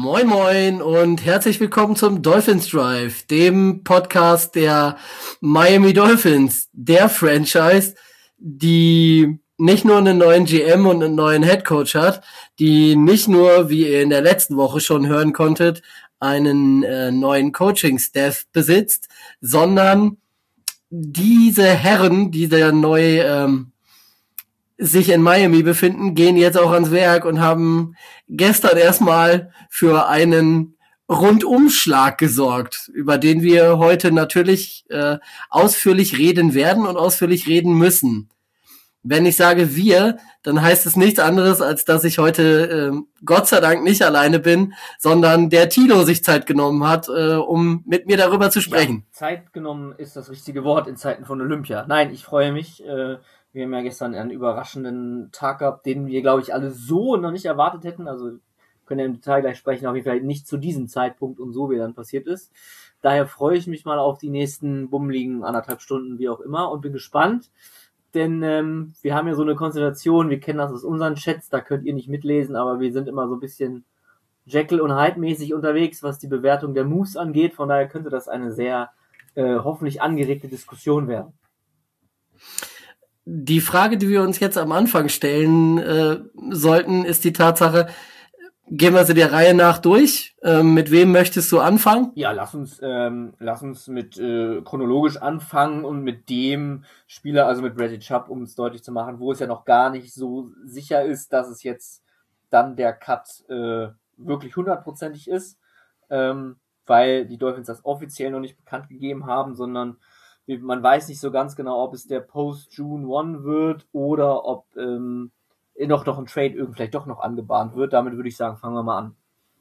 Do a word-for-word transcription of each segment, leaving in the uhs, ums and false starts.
Moin Moin und herzlich willkommen zum Dolphins Drive, dem Podcast der Miami Dolphins, der Franchise, die nicht nur einen neuen G M und einen neuen Head Coach hat, die nicht nur, wie ihr in der letzten Woche schon hören konntet, einen äh, neuen Coaching-Staff besitzt, sondern diese Herren, die da neu ähm, sich in Miami befinden, gehen jetzt auch ans Werk und haben gestern erstmal für einen Rundumschlag gesorgt, über den wir heute natürlich äh, ausführlich reden werden und ausführlich reden müssen. Wenn ich sage wir, dann heißt es nichts anderes, als dass ich heute äh, Gott sei Dank nicht alleine bin, sondern der Tino sich Zeit genommen hat, äh, um mit mir darüber zu sprechen. Ja, Zeit genommen ist das richtige Wort in Zeiten von Olympia. Nein, ich freue mich. Äh, wir haben ja gestern einen überraschenden Tag gehabt, den wir, glaube ich, alle so noch nicht erwartet hätten. Also können ja im Detail gleich sprechen, auf jeden Fall nicht zu diesem Zeitpunkt und so, wie dann passiert ist. Daher freue ich mich mal auf die nächsten bummeligen anderthalb Stunden, wie auch immer, und bin gespannt. Denn ähm, wir haben ja so eine Konstellation, wir kennen das aus unseren Chats, da könnt ihr nicht mitlesen, aber wir sind immer so ein bisschen Jekyll und Hyde mäßig unterwegs, was die Bewertung der Moves angeht. Von daher könnte das eine sehr äh, hoffentlich angeregte Diskussion werden. Die Frage, die wir uns jetzt am Anfang stellen äh, sollten, ist die Tatsache, gehen wir sie der Reihe nach durch. Ähm, mit wem möchtest du anfangen? Ja, lass uns, ähm, lass uns mit äh, chronologisch anfangen und mit dem Spieler, also mit Bradley Chubb, um es deutlich zu machen, wo es ja noch gar nicht so sicher ist, dass es jetzt dann der Cut äh, wirklich hundertprozentig ist, ähm, weil die Dolphins das offiziell noch nicht bekannt gegeben haben, sondern man weiß nicht so ganz genau, ob es der Post-June One wird oder ob ähm, noch, noch ein Trade irgendwie vielleicht doch noch angebahnt wird. Damit würde ich sagen, fangen wir mal an.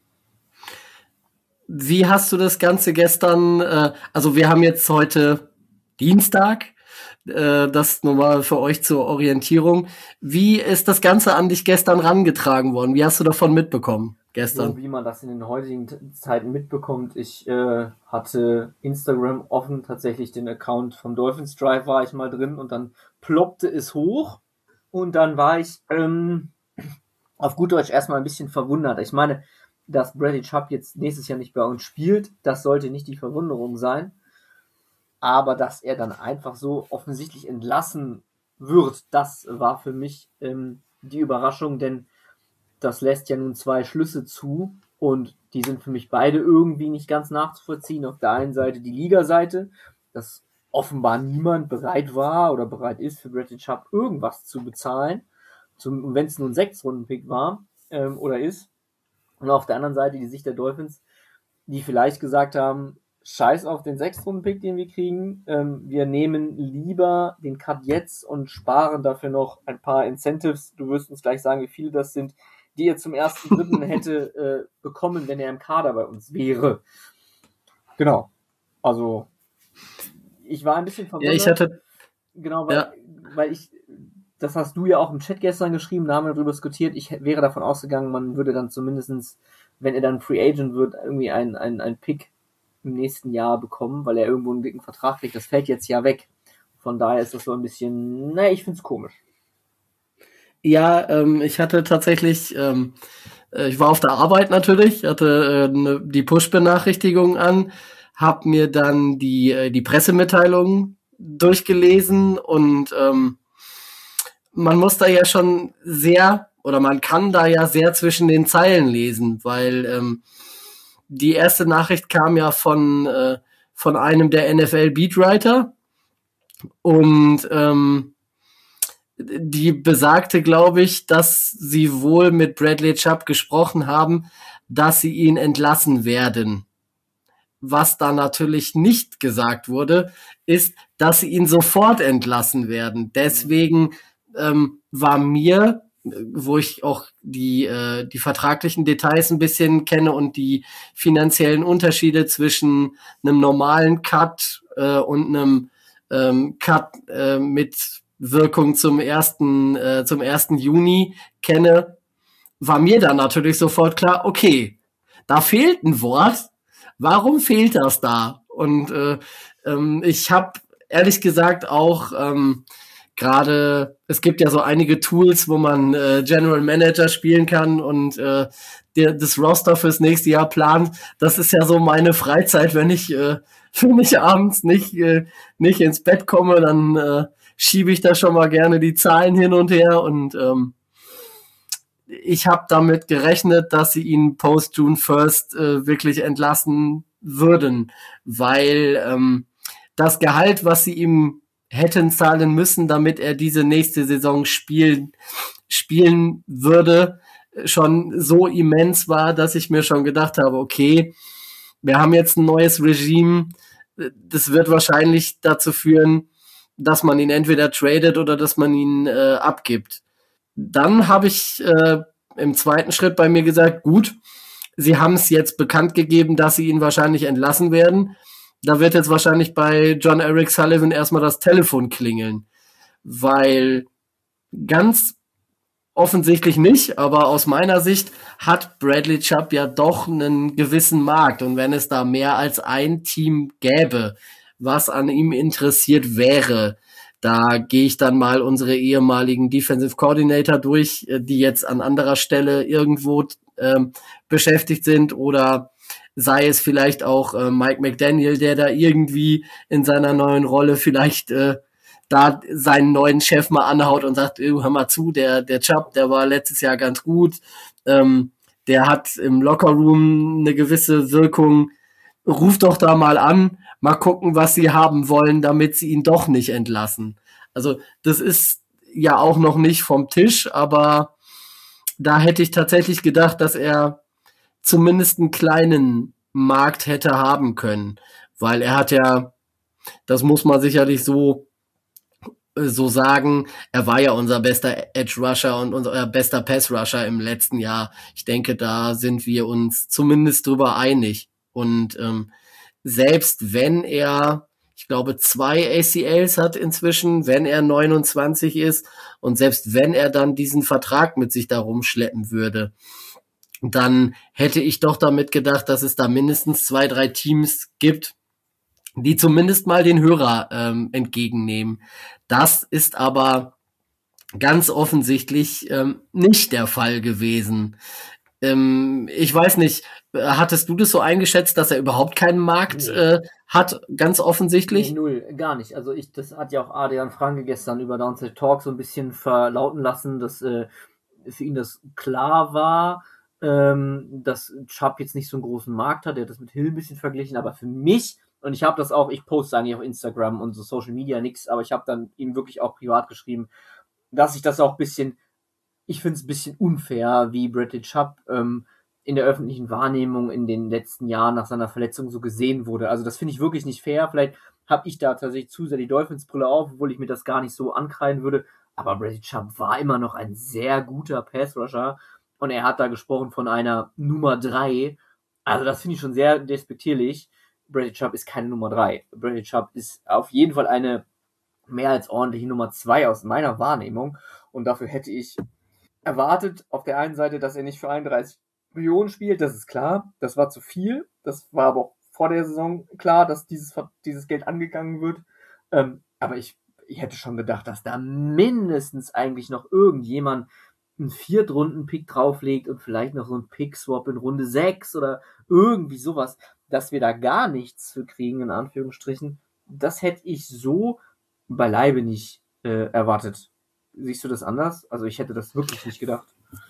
Wie hast du das Ganze gestern, äh, also wir haben jetzt heute Dienstag, äh, das nur mal für euch zur Orientierung. Wie ist das Ganze an dich gestern rangetragen worden? Wie hast du davon mitbekommen gestern? So wie man das in den heutigen Zeiten mitbekommt. Ich äh, hatte Instagram offen, tatsächlich den Account vom Dolphins Drive war ich mal drin und dann ploppte es hoch und dann war ich ähm, auf gut Deutsch erstmal ein bisschen verwundert. Ich meine, dass Bradley Chubb jetzt nächstes Jahr nicht bei uns spielt, das sollte nicht die Verwunderung sein, aber dass er dann einfach so offensichtlich entlassen wird, das war für mich ähm, die Überraschung, denn das lässt ja nun zwei Schlüsse zu und die sind für mich beide irgendwie nicht ganz nachzuvollziehen. Auf der einen Seite die Liga-Seite, dass offenbar niemand bereit war oder bereit ist, für Bradley Chubb irgendwas zu bezahlen, zum, wenn es nun ein Sechs-Runden-Pick war ähm, oder ist. Und auf der anderen Seite die Sicht der Dolphins, die vielleicht gesagt haben, scheiß auf den Sechs-Runden-Pick, den wir kriegen, ähm, wir nehmen lieber den Cut jetzt und sparen dafür noch ein paar Incentives. Du wirst uns gleich sagen, wie viele das sind, die er zum ersten Dritten hätte äh, bekommen, wenn er im Kader bei uns wäre. Genau. Also, ich war ein bisschen verwundert. Ja, ich hatte... Genau, weil, ja. weil ich, das hast du ja auch im Chat gestern geschrieben, da haben wir darüber diskutiert, ich wäre davon ausgegangen, man würde dann zumindestens, wenn er dann Free Agent wird, irgendwie einen ein, ein Pick im nächsten Jahr bekommen, weil er irgendwo einen dicken Vertrag kriegt. Das fällt jetzt ja weg. Von daher ist das so ein bisschen, naja, ich find's komisch. Ja, ähm, ich hatte tatsächlich, ähm, ich war auf der Arbeit natürlich, hatte äh, ne, die Push-Benachrichtigung an, habe mir dann die äh, die Pressemitteilung durchgelesen und ähm, man muss da ja schon sehr, oder man kann da ja sehr zwischen den Zeilen lesen, weil ähm, die erste Nachricht kam ja von äh, von einem der N F L-Beatwriter und ähm, die besagte, glaube ich, dass sie wohl mit Bradley Chubb gesprochen haben, dass sie ihn entlassen werden. Was da natürlich nicht gesagt wurde, ist, dass sie ihn sofort entlassen werden. Deswegen ähm, war mir, wo ich auch die äh, die vertraglichen Details ein bisschen kenne und die finanziellen Unterschiede zwischen einem normalen Cut äh, und einem ähm, Cut äh, mit Wirkung zum ersten äh, zum ersten Juni kenne, war mir dann natürlich sofort klar, okay, da fehlt ein Wort. Warum fehlt das da? Und äh, ähm, ich habe ehrlich gesagt auch ähm, gerade, es gibt ja so einige Tools, wo man äh, General Manager spielen kann und äh, der, das Roster fürs nächste Jahr plant. Das ist ja so meine Freizeit, wenn ich, äh, wenn ich abends nicht, äh, nicht ins Bett komme, dann äh, schiebe ich da schon mal gerne die Zahlen hin und her und ähm, ich habe damit gerechnet, dass sie ihn post June first äh, wirklich entlassen würden, weil ähm, das Gehalt, was sie ihm hätten zahlen müssen, damit er diese nächste Saison spielen, spielen würde, schon so immens war, dass ich mir schon gedacht habe, okay, wir haben jetzt ein neues Regime, das wird wahrscheinlich dazu führen, dass man ihn entweder tradet oder dass man ihn äh, abgibt. Dann habe ich äh, im zweiten Schritt bei mir gesagt, gut, sie haben es jetzt bekannt gegeben, dass sie ihn wahrscheinlich entlassen werden. Da wird jetzt wahrscheinlich bei John Eric Sullivan erstmal das Telefon klingeln, weil ganz offensichtlich nicht, aber aus meiner Sicht hat Bradley Chubb ja doch einen gewissen Markt und wenn es da mehr als ein Team gäbe, was an ihm interessiert wäre, da gehe ich dann mal unsere ehemaligen Defensive Coordinator durch, die jetzt an anderer Stelle irgendwo ähm, beschäftigt sind oder sei es vielleicht auch äh, Mike McDaniel, der da irgendwie in seiner neuen Rolle vielleicht äh, da seinen neuen Chef mal anhaut und sagt, hör mal zu, der der Chubb, der war letztes Jahr ganz gut, ähm, der hat im Lockerroom eine gewisse Wirkung, ruf doch da mal an, mal gucken, was sie haben wollen, damit sie ihn doch nicht entlassen. Also das ist ja auch noch nicht vom Tisch, aber da hätte ich tatsächlich gedacht, dass er zumindest einen kleinen Markt hätte haben können, weil er hat ja, das muss man sicherlich so so sagen, er war ja unser bester Edge Rusher und unser bester Pass Rusher im letzten Jahr. Ich denke, da sind wir uns zumindest drüber einig. Und ähm, selbst wenn er, ich glaube, zwei A C Ls hat inzwischen, wenn er neunundzwanzig ist und selbst wenn er dann diesen Vertrag mit sich da rumschleppen würde, dann hätte ich doch damit gedacht, dass es da mindestens zwei, drei Teams gibt, die zumindest mal den Hörer ähm, entgegennehmen. Das ist aber ganz offensichtlich ähm, nicht der Fall gewesen. Ähm, ich weiß nicht, hattest du das so eingeschätzt, dass er überhaupt keinen Markt nee. äh, hat, ganz offensichtlich? Nee, null, gar nicht. Also ich, das hat ja auch Adrian Franke gestern über Downside Talk so ein bisschen verlauten lassen, dass äh, für ihn das klar war, ähm, dass Chubb jetzt nicht so einen großen Markt hat. Er hat das mit Hill ein bisschen verglichen, aber für mich, und ich habe das auch, ich poste eigentlich auf Instagram und so Social Media nix, aber ich habe dann ihm wirklich auch privat geschrieben, dass ich das auch ein bisschen, ich finde es ein bisschen unfair, wie Bradley Chubb ähm, in der öffentlichen Wahrnehmung in den letzten Jahren nach seiner Verletzung so gesehen wurde. Also das finde ich wirklich nicht fair. Vielleicht habe ich da tatsächlich zu sehr die Dolphins-Brille auf, obwohl ich mir das gar nicht so ankreiden würde. Aber Bradley Chubb war immer noch ein sehr guter Pass-Rusher und er hat da gesprochen von einer Nummer drei. Also das finde ich schon sehr despektierlich. Bradley Chubb ist keine Nummer drei. Bradley Chubb ist auf jeden Fall eine mehr als ordentliche Nummer zwei aus meiner Wahrnehmung. Und dafür hätte ich erwartet, auf der einen Seite, dass er nicht für einunddreißig Millionen spielt, das ist klar. Das war zu viel. Das war aber auch vor der Saison klar, dass dieses, dieses Geld angegangen wird. Ähm, aber ich, ich hätte schon gedacht, dass da mindestens eigentlich noch irgendjemand einen Viertrunden-Pick drauflegt und vielleicht noch so einen Pick-Swap in Runde sechs oder irgendwie sowas, dass wir da gar nichts für kriegen, in Anführungsstrichen. Das hätte ich so beileibe nicht äh, erwartet. Siehst du das anders? Also ich hätte das wirklich nicht gedacht.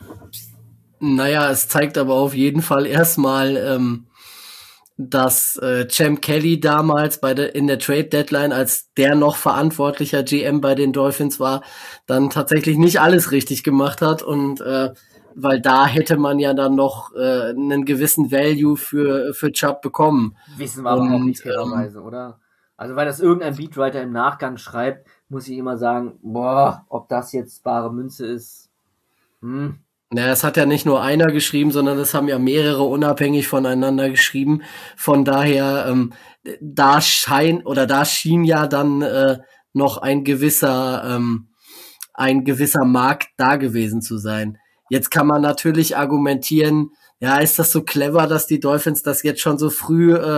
Naja, es zeigt aber auf jeden Fall erstmal, ähm, dass äh, Champ Kelly damals bei der in der Trade Deadline, als der noch verantwortlicher G M bei den Dolphins war, dann tatsächlich nicht alles richtig gemacht hat und äh, weil da hätte man ja dann noch äh, einen gewissen Value für für Chubb bekommen. Wissen wir aber und, auch nicht fairerweise, ähm, oder? Also weil das irgendein Beatwriter im Nachgang schreibt, muss ich immer sagen, boah, ob das jetzt bare Münze ist. Hm. Naja, es hat ja nicht nur einer geschrieben, sondern es haben ja mehrere unabhängig voneinander geschrieben. Von daher, ähm, da scheint oder da schien ja dann äh, noch ein gewisser ähm, ein gewisser Markt da gewesen zu sein. Jetzt kann man natürlich argumentieren, ja, ist das so clever, dass die Dolphins das jetzt schon so früh äh,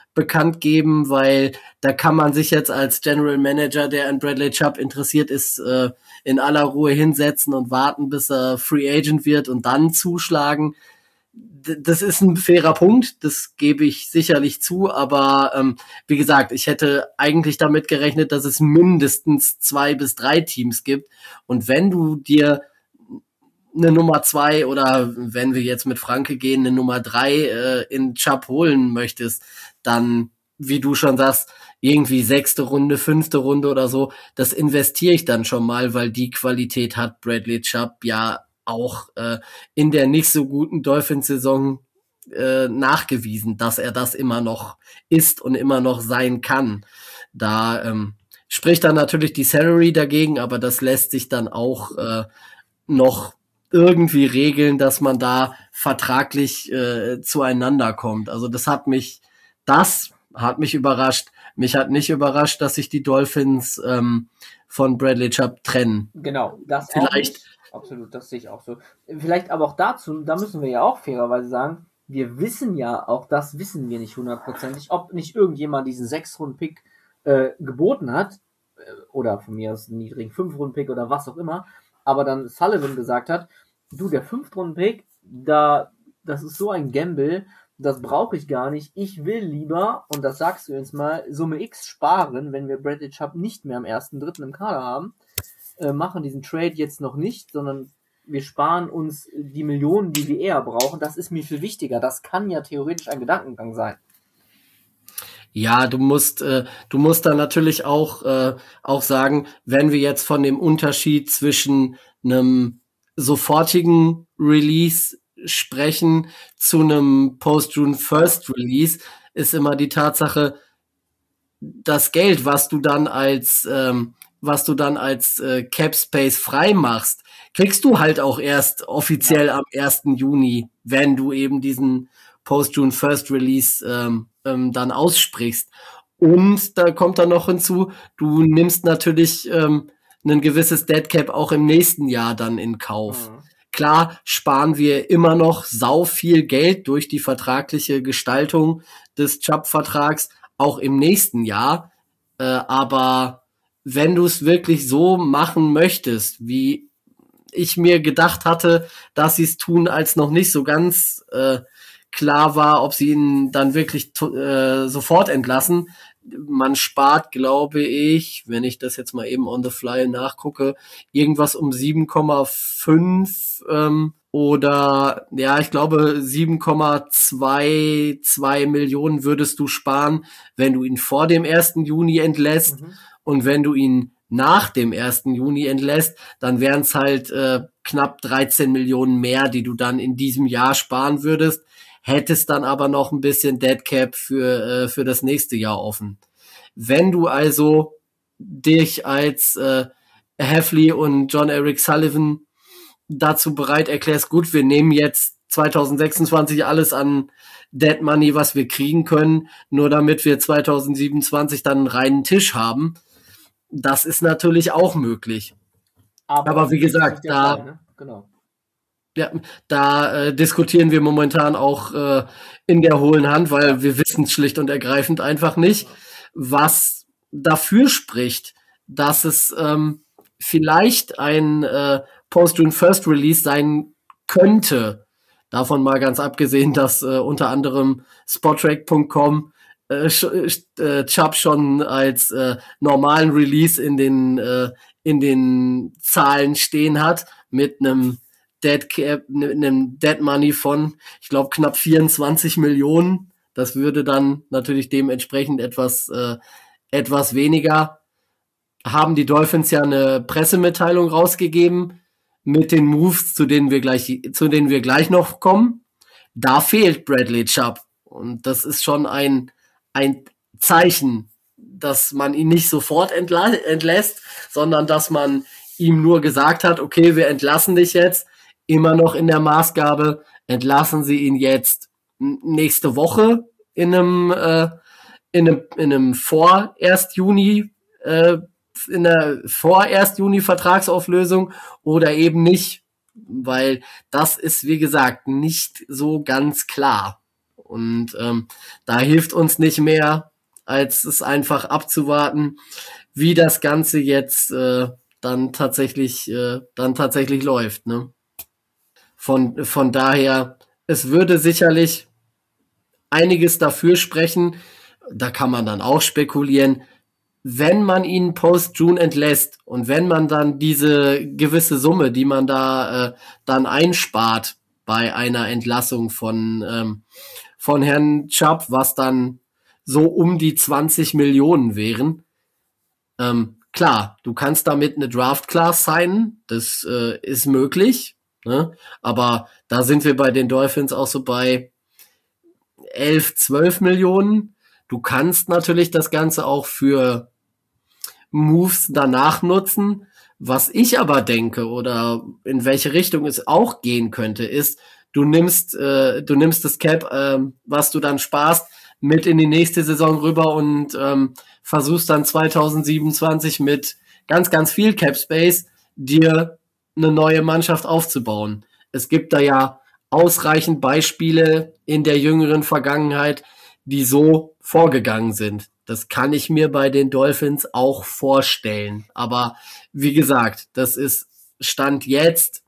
bekannt geben, weil da kann man sich jetzt als General Manager, der an Bradley Chubb interessiert ist, äh, in aller Ruhe hinsetzen und warten, bis er Free Agent wird und dann zuschlagen. D- das ist ein fairer Punkt, das gebe ich sicherlich zu, aber ähm, wie gesagt, ich hätte eigentlich damit gerechnet, dass es mindestens zwei bis drei Teams gibt, und wenn du dir eine Nummer zwei oder wenn wir jetzt mit Franke gehen, eine Nummer drei äh, in Chubb holen möchtest, dann, wie du schon sagst, irgendwie sechste Runde, fünfte Runde oder so, das investiere ich dann schon mal, weil die Qualität hat Bradley Chubb ja auch äh, in der nicht so guten Dolphins-Saison äh, nachgewiesen, dass er das immer noch ist und immer noch sein kann. Da ähm, spricht dann natürlich die Salary dagegen, aber das lässt sich dann auch äh, noch irgendwie regeln, dass man da vertraglich äh, zueinander kommt. Also das hat mich, das hat mich überrascht. Mich hat nicht überrascht, dass sich die Dolphins ähm, von Bradley Chubb trennen. Genau, das Vielleicht. auch nicht. Absolut, das sehe ich auch so. Vielleicht aber auch dazu, da müssen wir ja auch fairerweise sagen, wir wissen ja, auch das wissen wir nicht hundertprozentig, ob nicht irgendjemand diesen sechs-Runden-Pick äh, geboten hat, äh, oder von mir aus einen niedrigen fünf-Runden-Pick oder was auch immer, aber dann Sullivan gesagt hat, du, der fünf-Runden-Pick, da, das ist so ein Gamble, das brauche ich gar nicht. Ich will lieber, und das sagst du jetzt mal, Summe X sparen, wenn wir Bradley Chubb nicht mehr am ersten dritten im Kader haben, äh, machen diesen Trade jetzt noch nicht, sondern wir sparen uns die Millionen, die wir eher brauchen. Das ist mir viel wichtiger. Das kann ja theoretisch ein Gedankengang sein. Ja, du musst, äh, du musst dann natürlich auch, äh, auch sagen, wenn wir jetzt von dem Unterschied zwischen einem sofortigen Release sprechen zu einem Post-June First Release, ist immer die Tatsache, das Geld, was du dann als, ähm, was du dann als äh, Cap Space frei machst, kriegst du halt auch erst offiziell ja. am ersten Juni, wenn du eben diesen Post-June First Release ähm, ähm, dann aussprichst. Und da kommt dann noch hinzu, du nimmst natürlich ähm, ein gewisses Dead Cap auch im nächsten Jahr dann in Kauf. Mhm. Klar sparen wir immer noch sau viel Geld durch die vertragliche Gestaltung des Chubb-Vertrags, auch im nächsten Jahr. Äh, aber wenn du es wirklich so machen möchtest, wie ich mir gedacht hatte, dass sie es tun, als noch nicht so ganz äh, klar war, ob sie ihn dann wirklich äh, sofort entlassen. Man spart, glaube ich, wenn ich das jetzt mal eben on the fly nachgucke, irgendwas um sieben Komma fünf ähm, oder ja, ich glaube sieben Komma zweiundzwanzig Millionen würdest du sparen, wenn du ihn vor dem ersten Juni entlässt. Mhm. Und wenn du ihn nach dem ersten Juni entlässt, dann wären es halt äh, knapp dreizehn Millionen mehr, die du dann in diesem Jahr sparen würdest, hättest dann aber noch ein bisschen Dead Cap für, äh, für das nächste Jahr offen. Wenn du also dich als äh, Hafley und John Eric Sullivan dazu bereit erklärst, gut, wir nehmen jetzt zwanzig sechsundzwanzig alles an Dead Money, was wir kriegen können, nur damit wir zwanzig siebenundzwanzig dann einen reinen Tisch haben, das ist natürlich auch möglich. Aber, aber wie gesagt, da, Fall, ne? Genau. Ja, da äh, diskutieren wir momentan auch äh, in der hohlen Hand, weil ja. wir wissen schlicht und ergreifend einfach nicht, was dafür spricht, dass es ähm, vielleicht ein äh, Post-June First Release sein könnte. Davon mal ganz abgesehen, dass äh, unter anderem Spotrac Punkt com äh, äh, Chubb schon als äh, normalen Release in den äh, in den Zahlen stehen hat mit einem Dead Cap, mit einem Dead Money von, ich glaube, knapp vierundzwanzig Millionen. Das würde dann natürlich dementsprechend etwas äh, etwas weniger. Haben die Dolphins ja eine Pressemitteilung rausgegeben mit den Moves, zu denen wir gleich zu denen wir gleich noch kommen. Da fehlt Bradley Chubb und das ist schon ein ein Zeichen, dass man ihn nicht sofort entla- entlässt, sondern dass man ihm nur gesagt hat, okay, wir entlassen dich jetzt, immer noch in der Maßgabe, entlassen Sie ihn jetzt nächste Woche in einem äh, in einem in einem vor ersten Juni äh, in der vor ersten Juni Vertragsauflösung oder eben nicht, weil das ist, wie gesagt, nicht so ganz klar. Und ähm, da hilft uns nicht mehr, als es einfach abzuwarten, wie das Ganze jetzt äh, dann tatsächlich äh, dann tatsächlich läuft. Ne? Von von daher, es würde sicherlich einiges dafür sprechen. Da kann man dann auch spekulieren, wenn man ihn post-June entlässt und wenn man dann diese gewisse Summe, die man da äh, dann einspart bei einer Entlassung von ähm, von Herrn Chubb, was dann so um die zwanzig Millionen wären. Ähm, klar, du kannst damit eine Draft-Class signen, das äh, ist möglich, ne? Aber da sind wir bei den Dolphins auch so bei elf, zwölf Millionen. Du kannst natürlich das Ganze auch für Moves danach nutzen. Was ich aber denke oder in welche Richtung es auch gehen könnte, ist, du nimmst, äh, du nimmst das Cap, äh, was du dann sparst, mit in die nächste Saison rüber und ähm, versuchst dann zwanzig siebenundzwanzig mit ganz, ganz viel Cap Space dir eine neue Mannschaft aufzubauen. Es gibt da ja ausreichend Beispiele in der jüngeren Vergangenheit, die so vorgegangen sind. Das kann ich mir bei den Dolphins auch vorstellen. Aber wie gesagt, das ist Stand jetzt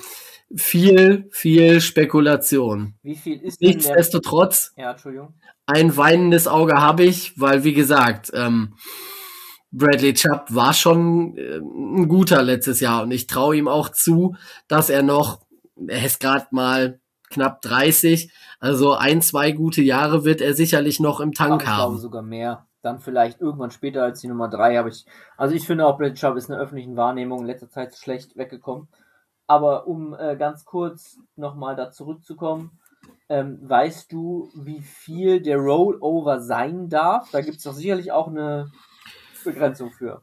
viel, viel Spekulation. Wie viel ist denn der... Nichtsdestotrotz, Ja, Entschuldigung. ein weinendes Auge habe ich, weil wie gesagt, ähm, Bradley Chubb war schon äh, ein guter letztes Jahr und ich traue ihm auch zu, dass er noch, er ist gerade mal knapp dreißig, also ein, zwei gute Jahre wird er sicherlich noch im Tank Aber ich haben. glaube sogar mehr. Dann vielleicht irgendwann später als die Nummer drei. Aber ich, also ich finde auch, Bradley Chubb ist in der öffentlichen Wahrnehmung in letzter Zeit schlecht weggekommen. Aber um äh, ganz kurz nochmal da zurückzukommen, ähm, weißt du, wie viel der Rollover sein darf? Da gibt es doch sicherlich auch eine Begrenzung für.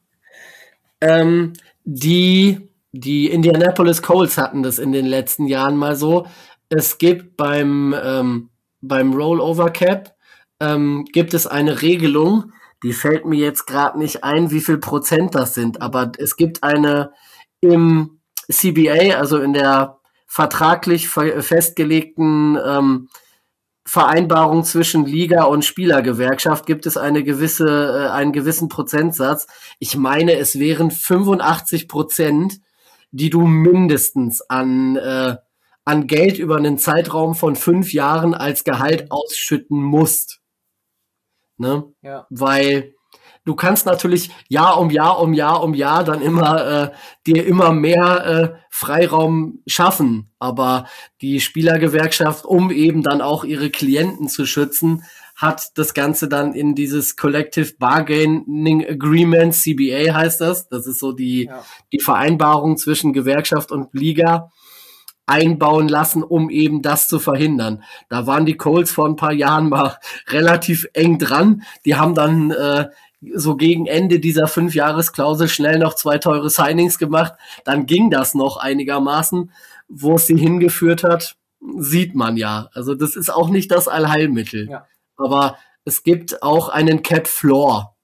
Ähm, die, die Indianapolis Colts hatten das in den letzten Jahren mal so. Es gibt beim, ähm, beim Rollover Cap ähm, gibt es eine Regelung, die fällt mir jetzt gerade nicht ein, wie viel Prozent das sind, aber es gibt eine im C B A, also in der vertraglich festgelegten ähm, Vereinbarung zwischen Liga und Spielergewerkschaft gibt es eine gewisse, äh, einen gewissen Prozentsatz. Ich meine, es wären fünfundachtzig Prozent, die du mindestens an, äh, an Geld über einen Zeitraum von fünf Jahren als Gehalt ausschütten musst. Ne? Ja. Weil du kannst natürlich Jahr um Jahr um Jahr um Jahr dann immer äh, dir immer mehr äh, Freiraum schaffen, aber die Spielergewerkschaft, um eben dann auch ihre Klienten zu schützen, hat das Ganze dann in dieses Collective Bargaining Agreement, C B A heißt das, das ist so die Ja. die Vereinbarung zwischen Gewerkschaft und Liga, einbauen lassen, um eben das zu verhindern. Da waren die Colts vor ein paar Jahren mal relativ eng dran. Die haben dann äh, so gegen Ende dieser Fünfjahresklausel schnell noch zwei teure Signings gemacht. Dann ging das noch einigermaßen. Wo es sie hingeführt hat, sieht man ja. Also das ist auch nicht das Allheilmittel. Ja. Aber es gibt auch einen Cap Floor.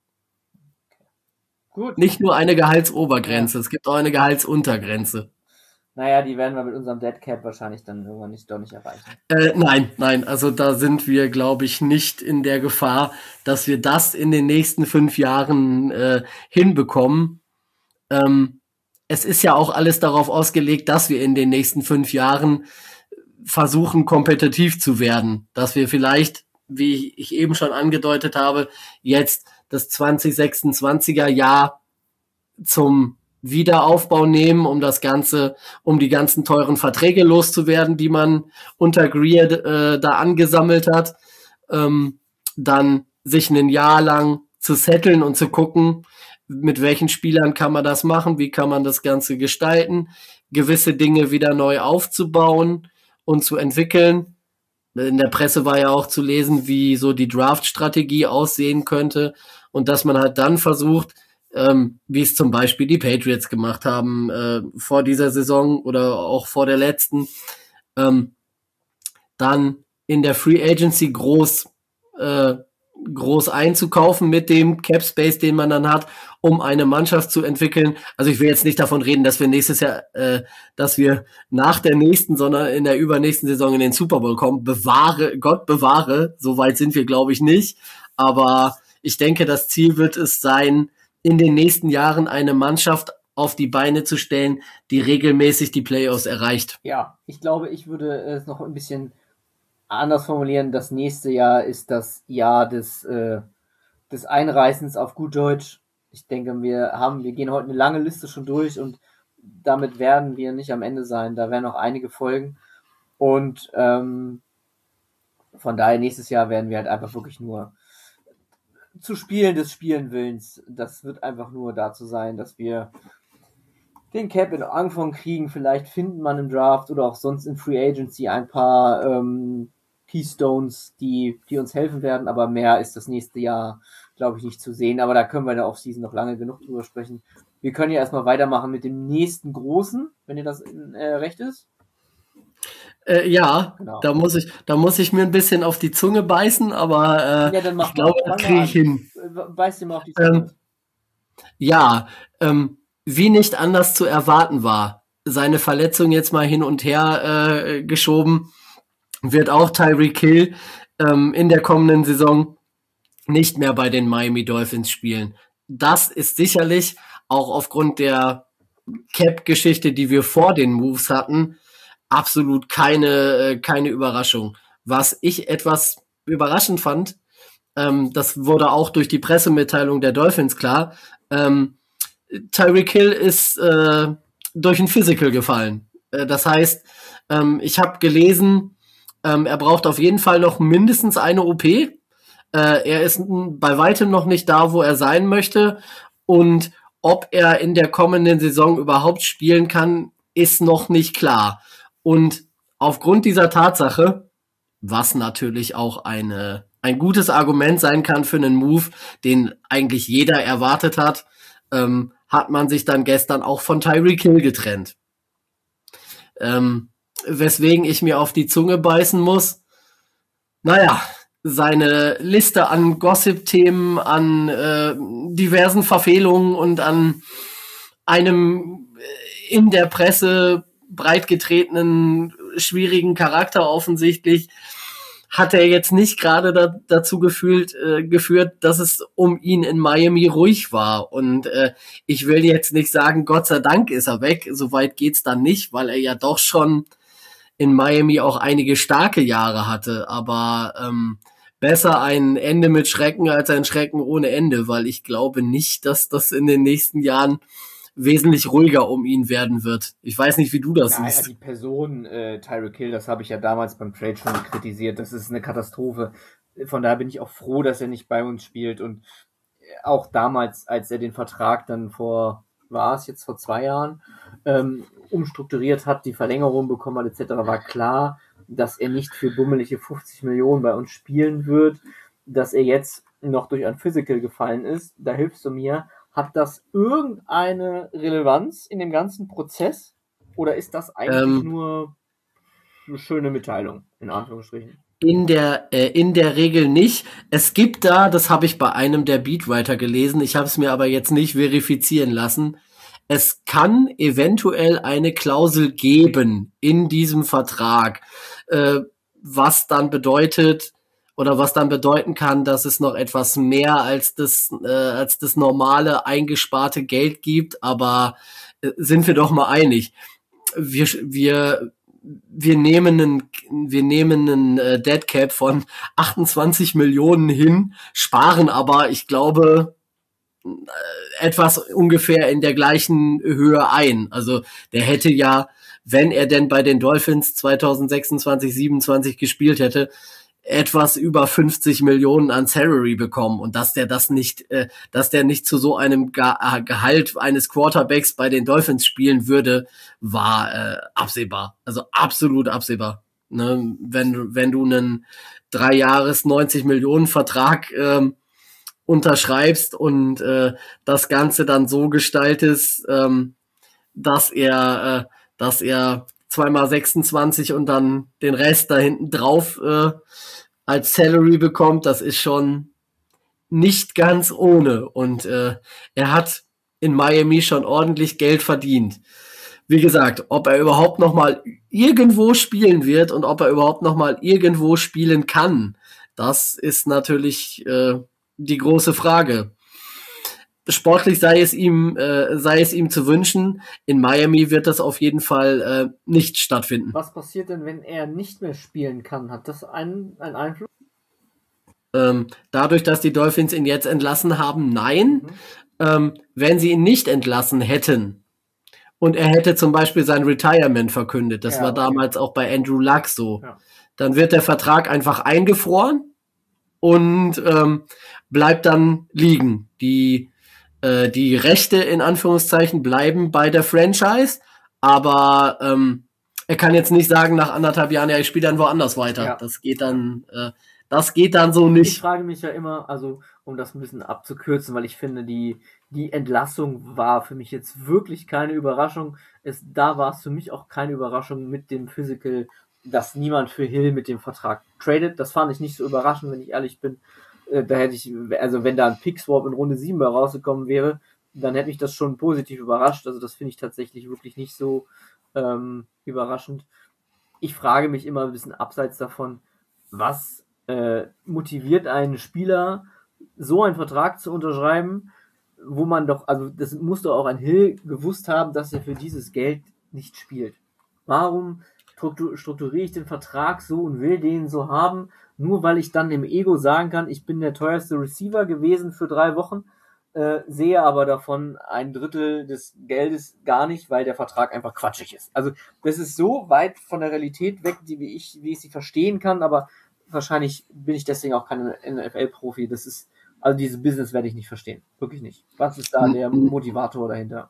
Gut. Nicht nur eine Gehaltsobergrenze, es gibt auch eine Gehaltsuntergrenze. Naja, die werden wir mit unserem Dead Cap wahrscheinlich dann irgendwann nicht, doch nicht erreichen. Äh, nein, nein, also da sind wir, glaube ich, nicht in der Gefahr, dass wir das in den nächsten fünf Jahren äh, hinbekommen. Ähm, es ist ja auch alles darauf ausgelegt, dass wir in den nächsten fünf Jahren versuchen, kompetitiv zu werden. Dass wir vielleicht, wie ich eben schon angedeutet habe, jetzt das zwanzig sechsundzwanziger Jahr zum Wiederaufbau nehmen, um das Ganze, um die ganzen teuren Verträge loszuwerden, die man unter Greer äh, da angesammelt hat, ähm, dann sich ein Jahr lang zu setteln und zu gucken, mit welchen Spielern kann man das machen, wie kann man das Ganze gestalten, gewisse Dinge wieder neu aufzubauen und zu entwickeln. In der Presse war ja auch zu lesen, wie so die Draft-Strategie aussehen könnte und dass man halt dann versucht, Ähm, wie es zum Beispiel die Patriots gemacht haben äh, vor dieser Saison oder auch vor der letzten, ähm, dann in der Free Agency groß äh, groß einzukaufen mit dem Cap Space, den man dann hat, um eine Mannschaft zu entwickeln. Also ich will jetzt nicht davon reden, dass wir nächstes Jahr, äh, dass wir nach der nächsten, sondern in der übernächsten Saison in den Super Bowl kommen. Bewahre, Gott bewahre, so weit sind wir, glaube ich, nicht. Aber ich denke, das Ziel wird es sein, in den nächsten Jahren eine Mannschaft auf die Beine zu stellen, die regelmäßig die Playoffs erreicht. Ja, ich glaube, ich würde es noch ein bisschen anders formulieren. Das nächste Jahr ist das Jahr des, äh, des Einreißens auf gut Deutsch. Ich denke, wir haben, wir gehen heute eine lange Liste schon durch und damit werden wir nicht am Ende sein. Da werden noch einige folgen. Und ähm, von daher nächstes Jahr werden wir halt einfach wirklich nur zu spielen des Spielenwillens. Das wird einfach nur dazu sein, dass wir den Cap in Anfang kriegen. Vielleicht findet man im Draft oder auch sonst in Free Agency ein paar ähm, Keystones, die, die uns helfen werden, aber mehr ist das nächste Jahr, glaube ich, nicht zu sehen. Aber da können wir in der Offseason noch lange genug drüber sprechen. Wir können ja erstmal weitermachen mit dem nächsten Großen, wenn ihr das äh, recht ist. Äh, ja, genau. da muss ich, da muss ich mir ein bisschen auf die Zunge beißen, aber äh, ja, dann mach ich glaube, das kriege ich hin. Beiß dir mal auf die Zunge. Ähm, ja, ähm, wie nicht anders zu erwarten war, seine Verletzung jetzt mal hin und her äh, geschoben, wird auch Tyreek Hill ähm, in der kommenden Saison nicht mehr bei den Miami Dolphins spielen. Das ist sicherlich auch aufgrund der Cap-Geschichte, die wir vor den Moves hatten, absolut keine, keine Überraschung. Was ich etwas überraschend fand, ähm, das wurde auch durch die Pressemitteilung der Dolphins klar, ähm, Tyreek Hill ist äh, durch ein Physical gefallen. Äh, das heißt, ähm, ich habe gelesen, ähm, er braucht auf jeden Fall noch mindestens eine O P. Äh, er ist bei weitem noch nicht da, wo er sein möchte. Und ob er in der kommenden Saison überhaupt spielen kann, ist noch nicht klar. Und aufgrund dieser Tatsache, was natürlich auch eine, ein gutes Argument sein kann für einen Move, den eigentlich jeder erwartet hat, ähm, hat man sich dann gestern auch von Tyreek Hill getrennt. Ähm, weswegen ich mir auf die Zunge beißen muss. Naja, seine Liste an Gossip-Themen, an äh, diversen Verfehlungen und an einem in der Presse breitgetretenen, schwierigen Charakter offensichtlich, hat er jetzt nicht gerade da, dazu gefühlt, äh, geführt, dass es um ihn in Miami ruhig war. Und äh, ich will jetzt nicht sagen, Gott sei Dank ist er weg. Soweit geht's dann nicht, weil er ja doch schon in Miami auch einige starke Jahre hatte. Aber ähm, besser ein Ende mit Schrecken als ein Schrecken ohne Ende, weil ich glaube nicht, dass das in den nächsten Jahren wesentlich ruhiger um ihn werden wird. Ich weiß nicht, wie du das ja, siehst. Ja, die Person äh, Tyreek Hill, das habe ich ja damals beim Trade schon kritisiert. Das ist eine Katastrophe. Von daher bin ich auch froh, dass er nicht bei uns spielt. Und auch damals, als er den Vertrag dann vor, war es jetzt vor zwei Jahren, ähm, umstrukturiert hat, die Verlängerung bekommen hat et cetera, war klar, dass er nicht für bummelige fünfzig Millionen bei uns spielen wird. Dass er jetzt noch durch ein Physical gefallen ist, da hilfst du mir. Hat das irgendeine Relevanz in dem ganzen Prozess? Oder ist das eigentlich ähm, nur eine schöne Mitteilung, in Anführungsstrichen? In der, äh, in der Regel nicht. Es gibt da, das habe ich bei einem der Beatwriter gelesen, ich habe es mir aber jetzt nicht verifizieren lassen, es kann eventuell eine Klausel geben in diesem Vertrag, äh, was dann bedeutet, oder was dann bedeuten kann, dass es noch etwas mehr als das, äh, als das normale eingesparte Geld gibt. Aber äh, sind wir doch mal einig. Wir, wir, wir nehmen einen, wir nehmen einen äh, Dead Cap von achtundzwanzig Millionen hin, sparen aber, ich glaube, äh, etwas ungefähr in der gleichen Höhe ein. Also der hätte ja, wenn er denn bei den Dolphins zwanzig sechsundzwanzig, siebenundzwanzig gespielt hätte, etwas über fünfzig Millionen an Salary bekommen und dass der das nicht, äh, dass der nicht zu so einem Ge- Gehalt eines Quarterbacks bei den Dolphins spielen würde, war äh, absehbar. Also absolut absehbar. Ne? Wenn, wenn du einen drei Jahres neunzig Millionen Vertrag ähm, unterschreibst und äh, das Ganze dann so gestaltest, ähm, dass er, äh, dass er zweimal sechsundzwanzig und dann den Rest da hinten drauf äh, als Salary bekommt, das ist schon, nicht ganz ohne. Und äh, er hat in Miami schon ordentlich Geld verdient. Wie gesagt, ob er überhaupt noch mal irgendwo spielen wird und ob er überhaupt noch mal irgendwo spielen kann, das ist natürlich äh, die große Frage. Sportlich sei es ihm äh, sei es ihm zu wünschen. In Miami wird das auf jeden Fall äh, nicht stattfinden. Was passiert denn, wenn er nicht mehr spielen kann? Hat das einen, einen Einfluss? Ähm, dadurch, dass die Dolphins ihn jetzt entlassen haben, nein. Mhm. Ähm, wenn sie ihn nicht entlassen hätten, und er hätte zum Beispiel sein Retirement verkündet. Das ja, war okay. damals auch bei Andrew Luck so. Ja. Dann wird der Vertrag einfach eingefroren und ähm, bleibt dann liegen. Die, äh, die Rechte in Anführungszeichen bleiben bei der Franchise, aber ähm, er kann jetzt nicht sagen nach anderthalb Jahren, ja, ich spiele dann woanders weiter. Ja. Das geht dann, äh, das geht dann so nicht. Ich frage mich ja immer, also um das ein bisschen abzukürzen, weil ich finde, die die Entlassung war für mich jetzt wirklich keine Überraschung. Es, da war es für mich auch keine Überraschung mit dem Physical, dass niemand für Hill mit dem Vertrag tradet. Das fand ich nicht so überraschend, wenn ich ehrlich bin. Äh, da hätte ich, also wenn da ein Pick-Swap in Runde sieben rausgekommen wäre, dann hätte mich das schon positiv überrascht. Also das finde ich tatsächlich wirklich nicht so ähm, überraschend. Ich frage mich immer ein bisschen abseits davon, was äh, motiviert einen Spieler, so einen Vertrag zu unterschreiben, wo man doch, also das muss doch auch ein Hill gewusst haben, dass er für dieses Geld nicht spielt. Warum strukturiere ich den Vertrag so und will den so haben, nur weil ich dann im Ego sagen kann, ich bin der teuerste Receiver gewesen für drei Wochen, äh, sehe aber davon ein Drittel des Geldes gar nicht, weil der Vertrag einfach quatschig ist. Also das ist so weit von der Realität weg, die wie ich, wie ich sie verstehen kann, aber wahrscheinlich bin ich deswegen auch kein N F L-Profi. Das ist Also dieses Business werde ich nicht verstehen. Wirklich nicht. Was ist da der Motivator dahinter?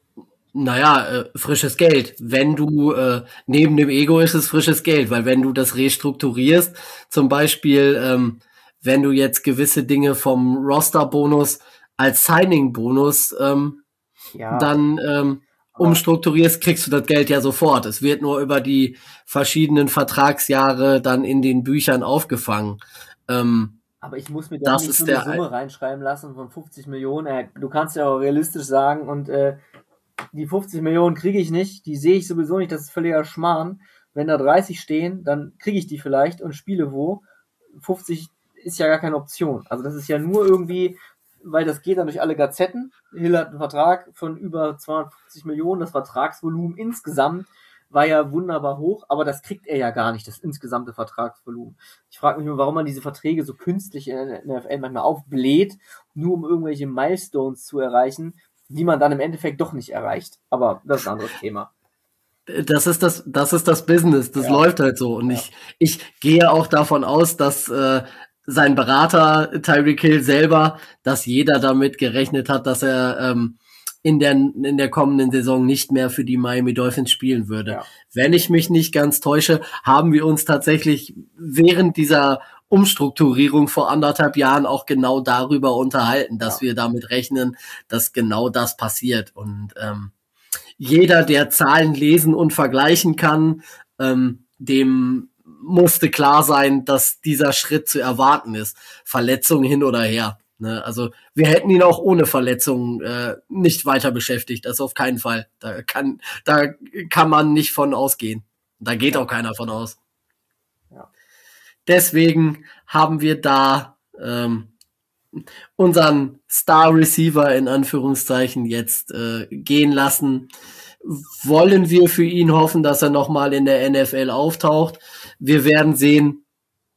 Naja, äh, frisches Geld. Wenn du, äh, neben dem Ego ist es frisches Geld, weil wenn du das restrukturierst, zum Beispiel, ähm, wenn du jetzt gewisse Dinge vom Roster-Bonus als Signing-Bonus ähm, ja, dann ähm, umstrukturierst, kriegst du das Geld ja sofort. Es wird nur über die verschiedenen Vertragsjahre dann in den Büchern aufgefangen. Ähm, Aber ich muss mir da nicht so eine Summe reinschreiben lassen von fünfzig Millionen. Du kannst ja auch realistisch sagen, und äh, die fünfzig Millionen kriege ich nicht, die sehe ich sowieso nicht, das ist völliger Schmarrn. Wenn da dreißig stehen, dann kriege ich die vielleicht und spiele wo. fünfzig ist ja gar keine Option. Also das ist ja nur irgendwie, weil das geht dann durch alle Gazetten. Hill hat einen Vertrag von über zweihundertfünfzig Millionen, das Vertragsvolumen insgesamt war ja wunderbar hoch, aber das kriegt er ja gar nicht, das insgesamte Vertragsvolumen. Ich frage mich nur, warum man diese Verträge so künstlich in der N F L manchmal aufbläht, nur um irgendwelche Milestones zu erreichen, die man dann im Endeffekt doch nicht erreicht. Aber das ist ein anderes Thema. Das ist das, das ist das Business, das ja. läuft halt so. Und ja. ich, ich gehe auch davon aus, dass äh, sein Berater Tyreek Hill selber, dass jeder damit gerechnet hat, dass er ähm, in der in der kommenden Saison nicht mehr für die Miami Dolphins spielen würde. Ja. Wenn ich mich nicht ganz täusche, haben wir uns tatsächlich während dieser Umstrukturierung vor anderthalb Jahren auch genau darüber unterhalten, dass ja. wir damit rechnen, dass genau das passiert. Und ähm, jeder, der Zahlen lesen und vergleichen kann, ähm, dem musste klar sein, dass dieser Schritt zu erwarten ist. Verletzung hin oder her. Ne? Also wir hätten ihn auch ohne Verletzung äh, nicht weiter beschäftigt. Das auf keinen Fall. Da kann, da kann man nicht von ausgehen. Da geht ja. auch keiner von aus. Ja. Deswegen haben wir da ähm, unseren Star-Receiver in Anführungszeichen jetzt äh, gehen lassen. Wollen wir für ihn hoffen, dass er nochmal in der N F L auftaucht? Wir werden sehen,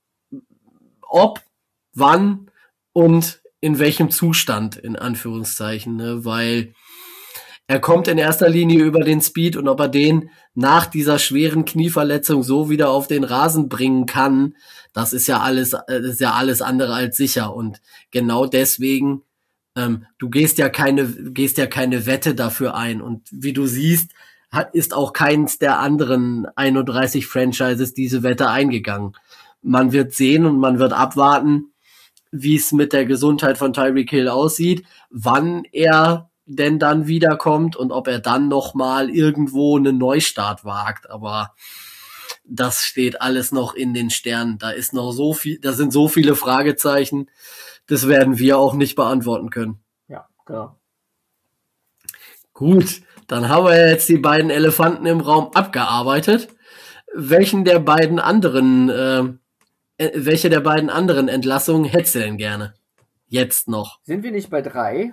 ob, wann und in welchem Zustand, in Anführungszeichen, ne? Weil er kommt in erster Linie über den Speed, und ob er den nach dieser schweren Knieverletzung so wieder auf den Rasen bringen kann, das ist ja alles, das ist ja alles andere als sicher. Und genau deswegen, ähm, du gehst ja keine, gehst ja keine Wette dafür ein. Und wie du siehst, hat, ist auch keins der anderen einunddreißig Franchises diese Wette eingegangen. Man wird sehen und man wird abwarten, wie es mit der Gesundheit von Tyreek Hill aussieht, wann er denn dann wiederkommt und ob er dann nochmal irgendwo einen Neustart wagt. Aber das steht alles noch in den Sternen. Da ist noch so viel, da sind so viele Fragezeichen, das werden wir auch nicht beantworten können. Ja, genau. Gut, dann haben wir jetzt die beiden Elefanten im Raum abgearbeitet. Welchen der beiden anderen, äh, welche der beiden anderen Entlassungen hättest du denn gerne? Jetzt noch. Sind wir nicht bei drei?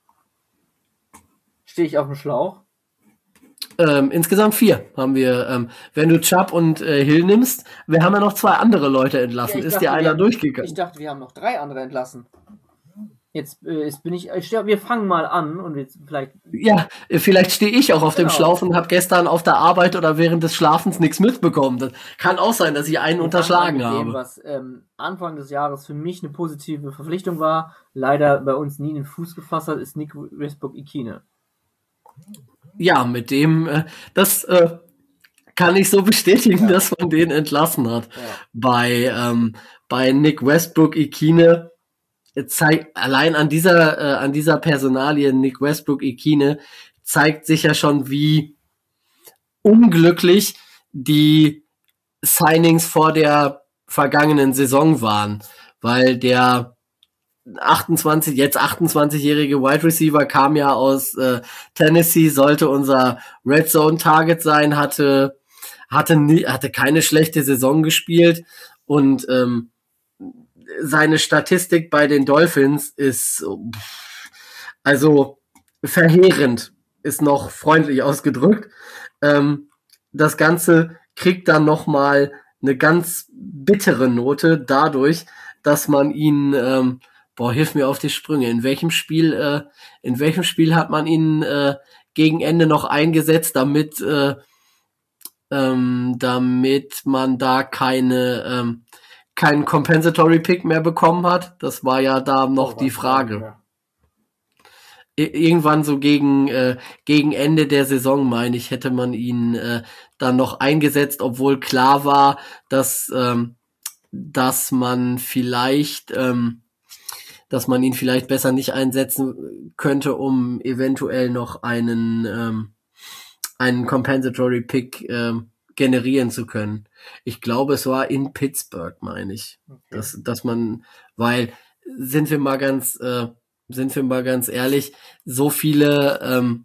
Stehe ich auf dem Schlauch? Ähm, insgesamt vier haben wir. Ähm, wenn du Chubb und äh, Hill nimmst, wir haben ja noch zwei andere Leute entlassen. Ja, ist dachte, dir einer haben, durchgegangen? Ich dachte, wir haben noch drei andere entlassen. Jetzt, äh, jetzt bin ich, ich, wir fangen mal an und jetzt vielleicht. Ja, vielleicht stehe ich auch auf genau. dem Schlauch und habe gestern auf der Arbeit oder während des Schlafens nichts mitbekommen. Das kann auch sein, dass ich einen wir unterschlagen habe. Dem, was ähm, Anfang des Jahres für mich eine positive Verpflichtung war, leider bei uns nie in den Fuß gefasst hat, ist Nick Westbrook-Ikhine. Ja, mit dem, äh, das äh, kann ich so bestätigen, ja. dass man den entlassen hat. Ja. Bei ähm, bei Nick Westbrook-Ikhine zeigt allein an dieser äh, an dieser Personalie Nick Westbrook-Ikhine zeigt sich ja schon, wie unglücklich die Signings vor der vergangenen Saison waren, weil der achtundzwanzig jetzt achtundzwanzigjährige Wide Receiver kam ja aus äh, Tennessee, sollte unser Red Zone Target sein, hatte hatte nie, hatte keine schlechte Saison gespielt und ähm, seine Statistik bei den Dolphins ist also verheerend, ist noch freundlich ausgedrückt. Ähm, das Ganze kriegt dann nochmal eine ganz bittere Note dadurch, dass man ihn, ähm, boah, hilf mir auf die Sprünge, in welchem Spiel, äh, in welchem Spiel hat man ihn äh, gegen Ende noch eingesetzt, damit, äh, ähm, damit man da keine ähm, keinen Compensatory Pick mehr bekommen hat. Das war ja da noch oh, die Frage. Ja. Irgendwann so gegen äh, gegen Ende der Saison, meine ich, hätte man ihn äh, dann noch eingesetzt, obwohl klar war, dass ähm, dass man vielleicht ähm, dass man ihn vielleicht besser nicht einsetzen könnte, um eventuell noch einen ähm, einen Compensatory Pick ähm, generieren zu können. Ich glaube, es war in Pittsburgh, meine ich, okay. dass dass man, weil sind wir mal ganz äh, sind wir mal ganz ehrlich, so viele ähm,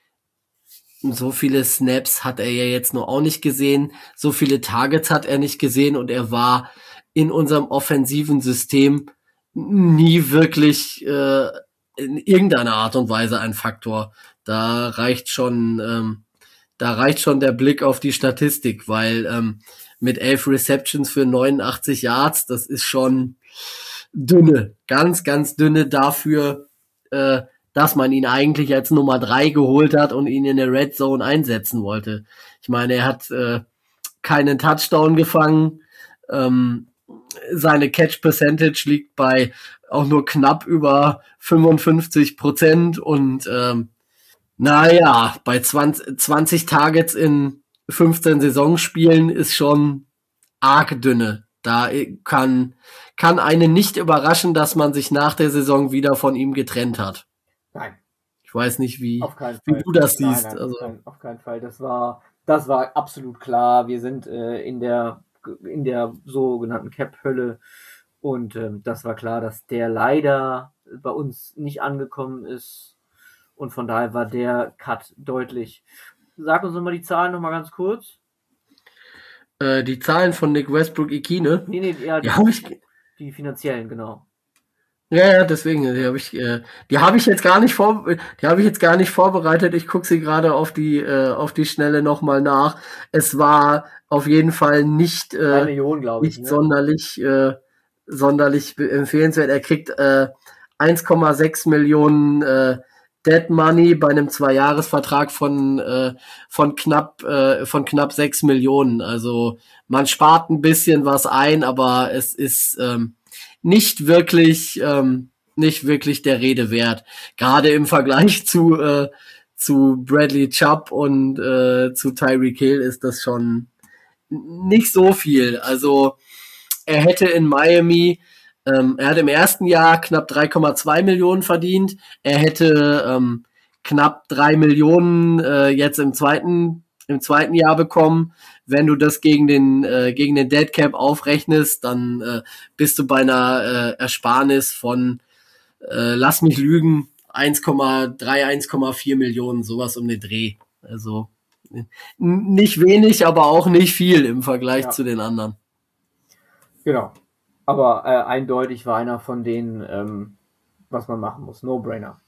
so viele Snaps hat er ja jetzt noch auch nicht gesehen, so viele Targets hat er nicht gesehen und er war in unserem offensiven System nie wirklich äh, in irgendeiner Art und Weise ein Faktor. Da reicht schon ähm, da reicht schon der Blick auf die Statistik, weil ähm, mit elf Receptions für neunundachtzig Yards, das ist schon dünne, ganz, ganz dünne dafür, äh, dass man ihn eigentlich als Nummer drei geholt hat und ihn in der Red Zone einsetzen wollte. Ich meine, er hat äh, keinen Touchdown gefangen, ähm, seine Catch Percentage liegt bei auch nur knapp über fünfundfünfzig Prozent und ähm, naja, bei zwanzig, zwanzig Targets in fünfzehn Saisonspielen ist schon arg dünne. Da kann, kann einen nicht überraschen, dass man sich nach der Saison wieder von ihm getrennt hat. Nein. Ich weiß nicht, wie, wie du das nein, siehst. Nein, also. auf, keinen, auf keinen Fall. Das war, das war absolut klar. Wir sind äh, in der, in der sogenannten Cap-Hölle und ähm, das war klar, dass der leider bei uns nicht angekommen ist. Und von daher war der Cut deutlich. Sag uns nochmal die Zahlen nochmal ganz kurz. Äh, die Zahlen von Nick Westbrook-Ikhine? Nee, nee, ja, die, die, hab ich... die finanziellen, genau. Ja, ja, deswegen, die habe ich, äh, die habe ich jetzt gar nicht vor, die habe ich jetzt gar nicht vorbereitet. Ich gucke sie gerade auf die, äh, auf die Schnelle nochmal nach. Es war auf jeden Fall nicht, äh, Million, glaube ich, nicht ne? sonderlich, äh, sonderlich empfehlenswert. Er kriegt äh, eins Komma sechs Millionen äh, Dead Money bei einem Zweijahresvertrag von äh, von knapp äh, von knapp sechs Millionen. Also man spart ein bisschen was ein, aber es ist ähm, nicht wirklich ähm, nicht wirklich der Rede wert. Gerade im Vergleich zu äh, zu Bradley Chubb und äh, zu Tyreek Hill ist das schon nicht so viel. Also er hätte in Miami Ähm, er hat im ersten Jahr knapp drei Komma zwei Millionen verdient. Er hätte ähm, knapp drei Millionen äh, jetzt im zweiten im zweiten Jahr bekommen. Wenn du das gegen den äh, gegen den Dead Cap aufrechnest, dann äh, bist du bei einer äh, Ersparnis von, äh, lass mich lügen, eins Komma drei, eins Komma vier Millionen, sowas um den Dreh. Also n- nicht wenig, aber auch nicht viel im Vergleich Ja. zu den anderen. Genau. Aber äh, eindeutig war einer von denen, ähm, was man machen muss. No-brainer.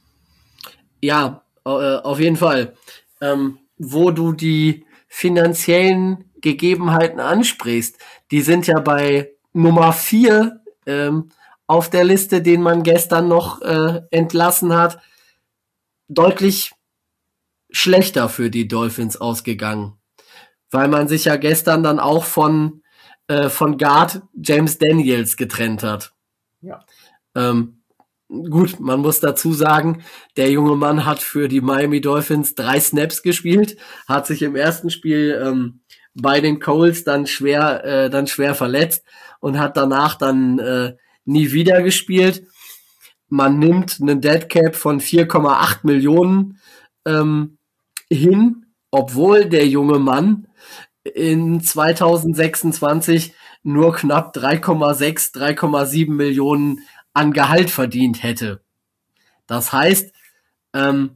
Ja, äh, auf jeden Fall. Ähm, wo du die finanziellen Gegebenheiten ansprichst, die sind ja bei Nummer vier ähm, auf der Liste, den man gestern noch äh, entlassen hat, deutlich schlechter für die Dolphins ausgegangen. Weil man sich ja gestern dann auch von, äh, von Guard James Daniels getrennt hat. Ja. Ähm, Gut, man muss dazu sagen, der junge Mann hat für die Miami Dolphins drei Snaps gespielt, hat sich im ersten Spiel ähm, bei den Colts dann schwer, äh, dann schwer verletzt und hat danach dann äh, nie wieder gespielt. Man nimmt einen Dead Cap von vier Komma acht Millionen ähm, hin, obwohl der junge Mann in zwanzig sechsundzwanzig nur knapp drei Komma sechs, drei Komma sieben Millionen an Gehalt verdient hätte. Das heißt, ähm,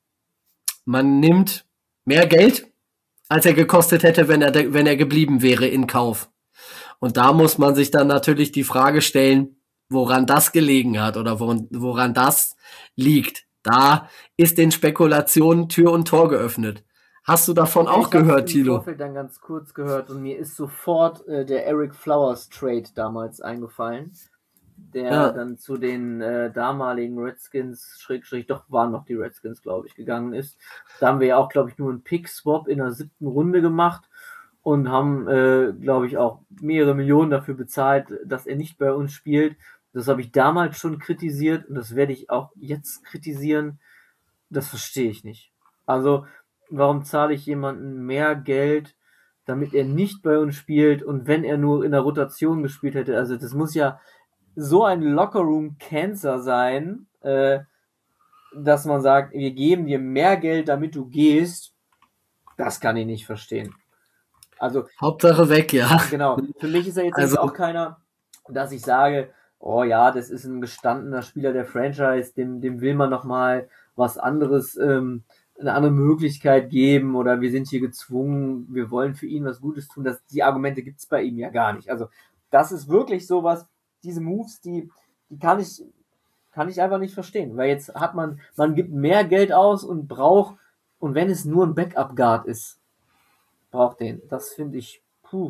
man nimmt mehr Geld, als er gekostet hätte, wenn er, wenn er geblieben wäre in Kauf. Und da muss man sich dann natürlich die Frage stellen, woran das gelegen hat oder woran, woran das liegt. Da ist den Spekulationen Tür und Tor geöffnet. Hast du davon auch ich gehört, im Thilo? Vorfeld dann ganz kurz gehört und mir ist sofort äh, der Eric Flowers Trade damals eingefallen, der Ja. dann zu den äh, damaligen Redskins, Schrägstrich, doch waren noch die Redskins, glaube ich, gegangen ist. Da haben wir ja auch, glaube ich, nur einen Pick-Swap in der siebten Runde gemacht und haben, äh, glaube ich, auch mehrere Millionen dafür bezahlt, dass er nicht bei uns spielt. Das habe ich damals schon kritisiert und das werde ich auch jetzt kritisieren. Das verstehe ich nicht. Also, warum zahle ich jemanden mehr Geld, damit er nicht bei uns spielt und wenn er nur in der Rotation gespielt hätte? Also, das muss ja so ein Lockerroom-Cancer sein, äh, dass man sagt, wir geben dir mehr Geld, damit du gehst. Das kann ich nicht verstehen. Also, Hauptsache weg, ja. genau. Für mich ist er jetzt Also- auch keiner, dass ich sage, oh ja, das ist ein gestandener Spieler der Franchise, dem, dem will man noch mal was anderes, ähm, eine andere Möglichkeit geben oder wir sind hier gezwungen, wir wollen für ihn was Gutes tun. Das, die Argumente gibt's bei ihm ja gar nicht. Also das ist wirklich sowas, diese Moves, die, die kann ich, kann ich einfach nicht verstehen, weil jetzt hat man, man gibt mehr Geld aus und braucht, und wenn es nur ein Backup-Guard ist, braucht den. Das finde ich, puh.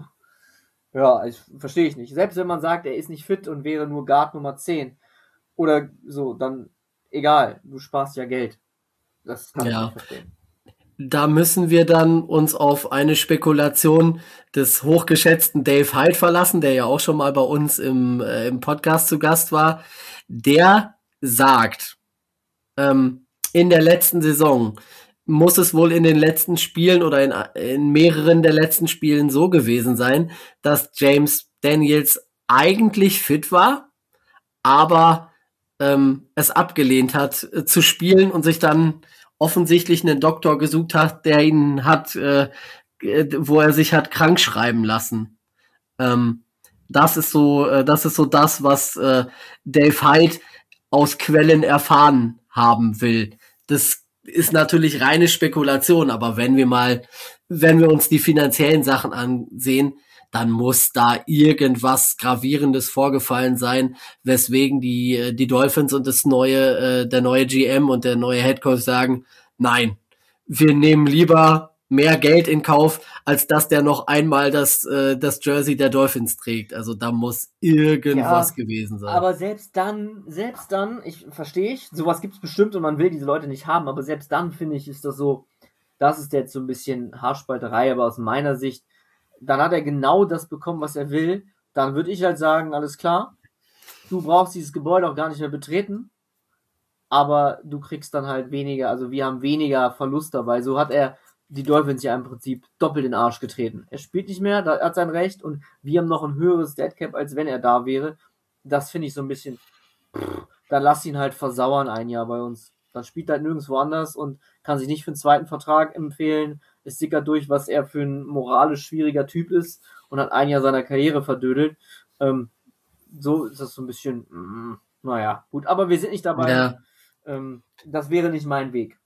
Ja, ich verstehe ich nicht. Selbst wenn man sagt, er ist nicht fit und wäre nur Guard Nummer zehn oder so, dann egal, du sparst ja Geld. Das kann Ja. ich nicht verstehen. Da müssen wir dann uns auf eine Spekulation des hochgeschätzten Dave Hyde verlassen, der ja auch schon mal bei uns im, äh, im Podcast zu Gast war. Der sagt, ähm, in der letzten Saison muss es wohl in den letzten Spielen oder in, in mehreren der letzten Spielen so gewesen sein, dass James Daniels eigentlich fit war, aber ähm, es abgelehnt hat äh, zu spielen und sich dann offensichtlich einen Doktor gesucht hat, der ihn hat, äh, wo er sich hat krank schreiben lassen. Ähm, das ist so, äh, das ist so das, was äh, Dave Hyde aus Quellen erfahren haben will. Das ist natürlich reine Spekulation, aber wenn wir mal, wenn wir uns die finanziellen Sachen ansehen, dann muss da irgendwas Gravierendes vorgefallen sein, weswegen die, die Dolphins und das neue, der neue G M und der neue Headcoach sagen, nein, wir nehmen lieber mehr Geld in Kauf, als dass der noch einmal das, das Jersey der Dolphins trägt. Also da muss irgendwas ja, gewesen sein. Aber selbst dann, selbst dann, ich verstehe ich, sowas gibt es bestimmt und man will diese Leute nicht haben, aber selbst dann finde ich, ist das so, das ist jetzt so ein bisschen Haarspalterei, aber aus meiner Sicht, dann hat er genau das bekommen, was er will. Dann würde ich halt sagen, alles klar, du brauchst dieses Gebäude auch gar nicht mehr betreten, aber du kriegst dann halt weniger, also wir haben weniger Verlust dabei. So hat er die Dolphins ja im Prinzip doppelt in den Arsch getreten. Er spielt nicht mehr, da hat sein Recht und wir haben noch ein höheres Deadcap, als wenn er da wäre. Das finde ich so ein bisschen, pff, dann lass ihn halt versauern ein Jahr bei uns. Dann spielt er halt nirgendwo anders und kann sich nicht für einen zweiten Vertrag empfehlen. Es sickert durch, was er für ein moralisch schwieriger Typ ist und hat ein Jahr seiner Karriere verdödelt. Ähm, so ist das so ein bisschen, mm, naja, gut, aber wir sind nicht dabei. Ja. Ähm, das wäre nicht mein Weg.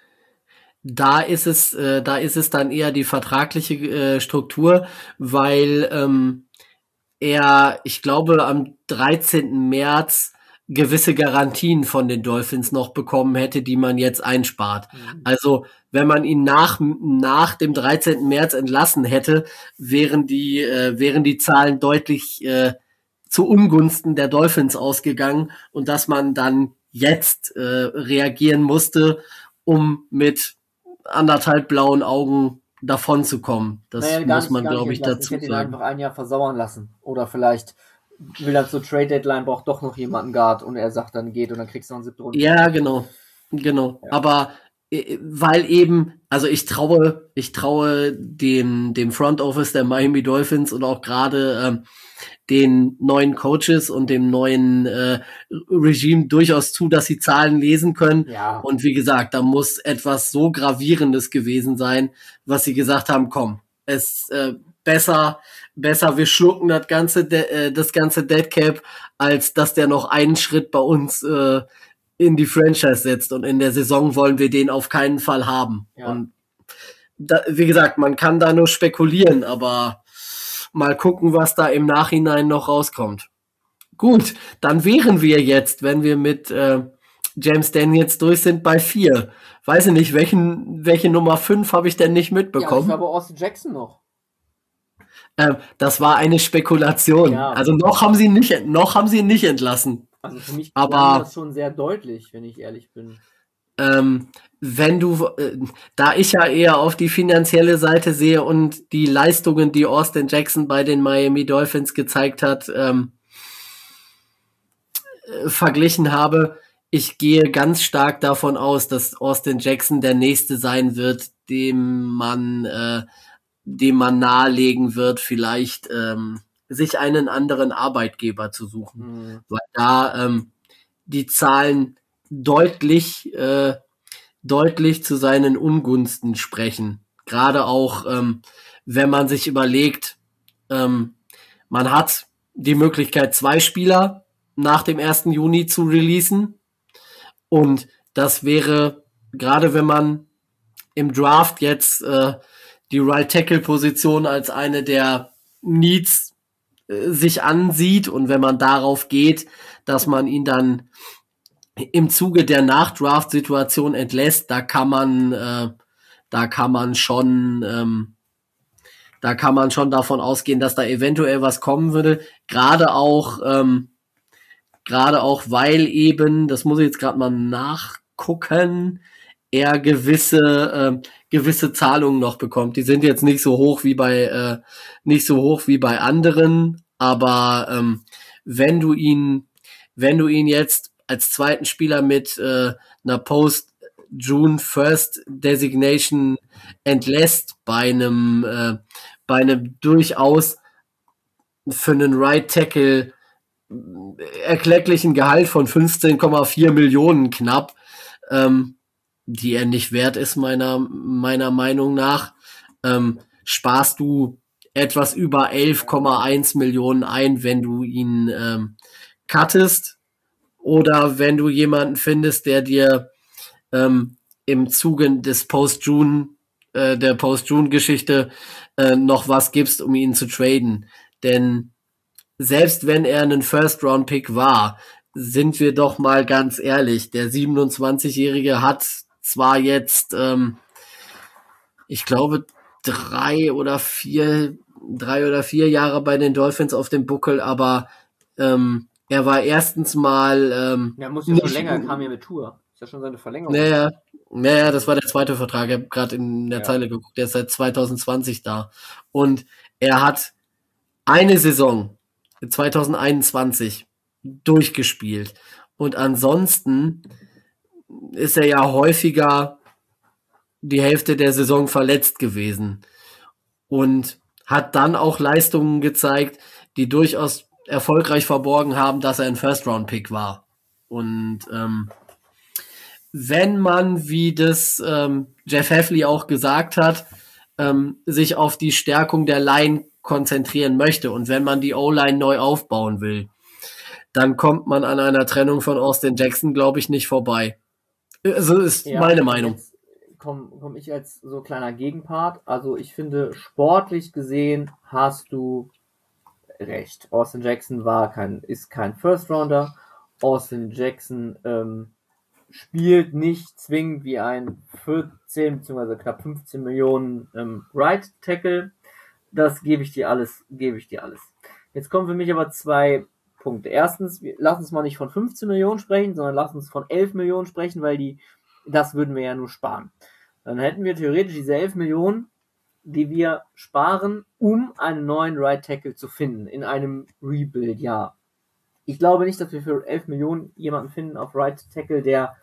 Da ist es, äh, da ist es dann eher die vertragliche äh, Struktur, weil ähm, er, ich glaube, am dreizehnten März gewisse Garantien von den Dolphins noch bekommen hätte, die man jetzt einspart. Mhm. Also wenn man ihn nach, nach dem dreizehnten März entlassen hätte, wären die, äh, wären die Zahlen deutlich äh, zu Ungunsten der Dolphins ausgegangen und dass man dann jetzt äh, reagieren musste, um mit anderthalb blauen Augen davon zu kommen. Das Naja, gar muss nicht- man, gar nicht glaube ich, entlassen. dazu Ich hätte ihn sagen. einfach ein Jahr versauern lassen. Oder vielleicht will er zur Trade Deadline, braucht doch noch jemanden Guard und er sagt dann geht und dann kriegst du noch einen siebten Runden. Ja, genau. Genau. Ja. Aber äh, weil eben, also ich traue, ich traue dem, dem Front Office der Miami Dolphins und auch gerade ähm, den neuen Coaches und dem neuen äh, Regime durchaus zu, dass sie Zahlen lesen können. Ja. Und wie gesagt, da muss etwas so Gravierendes gewesen sein, was sie gesagt haben, komm, es äh, besser, besser, wir schlucken das ganze, De- äh, das ganze Dead Cap, als dass der noch einen Schritt bei uns äh, in die Franchise setzt. Und in der Saison wollen wir den auf keinen Fall haben. Ja. Und da, wie gesagt, man kann da nur spekulieren, aber mal gucken, was da im Nachhinein noch rauskommt. Gut, dann wären wir jetzt, wenn wir mit äh, James Daniels durch sind, bei vier. Weiß ich nicht, welchen, welche Nummer fünf habe ich denn nicht Ja, ich mitbekommen? glaube Austin Jackson noch. ähm, das war eine Spekulation. Ja. Also noch haben sie nicht, noch haben sie ihn nicht entlassen. Also für mich Aber- klang das schon sehr deutlich, wenn ich ehrlich bin. Ähm, wenn du, äh, da ich ja eher auf die finanzielle Seite sehe und die Leistungen, die Austin Jackson bei den Miami Dolphins gezeigt hat, ähm, äh, verglichen habe, ich gehe ganz stark davon aus, dass Austin Jackson der nächste sein wird, dem man, äh, dem man nahelegen wird, vielleicht ähm, sich einen anderen Arbeitgeber zu suchen, Mhm. weil da ähm, die Zahlen deutlich, äh, deutlich zu seinen Ungunsten sprechen. Gerade auch, ähm, wenn man sich überlegt, ähm, man hat die Möglichkeit, zwei Spieler nach dem ersten Juni zu releasen. Und das wäre, gerade wenn man im Draft jetzt äh, die Right Tackle Position als eine der Needs äh, sich ansieht und wenn man darauf geht, dass man ihn dann im Zuge der Nachdraft-Situation entlässt, da kann man, äh, da kann man schon, ähm, da kann man schon davon ausgehen, dass da eventuell was kommen würde. Gerade auch, ähm, gerade auch, weil eben, das muss ich jetzt gerade mal nachgucken, er gewisse, äh, gewisse Zahlungen noch bekommt. Die sind jetzt nicht so hoch wie bei, äh, nicht so hoch wie bei anderen, aber ähm, wenn du ihn, wenn du ihn jetzt als zweiten Spieler mit äh, einer Post-June First Designation entlässt bei einem, äh, bei einem durchaus für einen Right Tackle erklecklichen Gehalt von fünfzehn Komma vier Millionen knapp, ähm, die er nicht wert ist, meiner, meiner Meinung nach, ähm, sparst du etwas über elf Komma eins Millionen ein, wenn du ihn ähm, cuttest oder wenn du jemanden findest, der dir ähm, im Zuge des Post-June, äh, der Post-June-Geschichte äh, noch was gibst, um ihn zu traden. Denn selbst wenn er einen First-Round-Pick war, sind wir doch mal ganz ehrlich, der siebenundzwanzigjährige hat zwar jetzt, ähm, ich glaube, drei oder vier, drei oder vier Jahre bei den Dolphins auf dem Buckel, aber ähm, er war erstens mal ähm, Ja, muss ja schon nicht- länger, kam ja mit Tour. Ist ja schon seine Verlängerung. Naja, naja, das war der zweite Vertrag. Ich habe gerade in der Ja. Zeile geguckt. Der ist seit zwanzig zwanzig da. Und er hat eine Saison, zwanzig einundzwanzig, durchgespielt. Und ansonsten ist er ja häufiger die Hälfte der Saison verletzt gewesen. Und hat dann auch Leistungen gezeigt, die durchaus erfolgreich verborgen haben, dass er ein First-Round-Pick war. Und ähm, wenn man, wie das ähm, Jeff Hafley auch gesagt hat, ähm, sich auf die Stärkung der Line konzentrieren möchte und wenn man die O-Line neu aufbauen will, dann kommt man an einer Trennung von Austin Jackson, glaube ich, nicht vorbei. Also ist ja, meine Meinung. Jetzt komme komm ich als so kleiner Gegenpart. Also ich finde, sportlich gesehen hast du recht. Austin Jackson war kein, ist kein First Rounder. Austin Jackson ähm, spielt nicht zwingend wie ein vierzehn bzw. knapp fünfzehn Millionen ähm, Right Tackle. Das gebe ich dir alles, gebe ich dir alles. Jetzt kommen für mich aber zwei Punkte. Erstens, lass uns mal nicht von fünfzehn Millionen sprechen, sondern lass uns von elf Millionen sprechen, weil die, das würden wir ja nur sparen. Dann hätten wir theoretisch diese elf Millionen, die wir sparen, um einen neuen Right Tackle zu finden in einem Rebuild-Jahr. Ich glaube nicht, dass wir für elf Millionen jemanden finden auf Right Tackle, der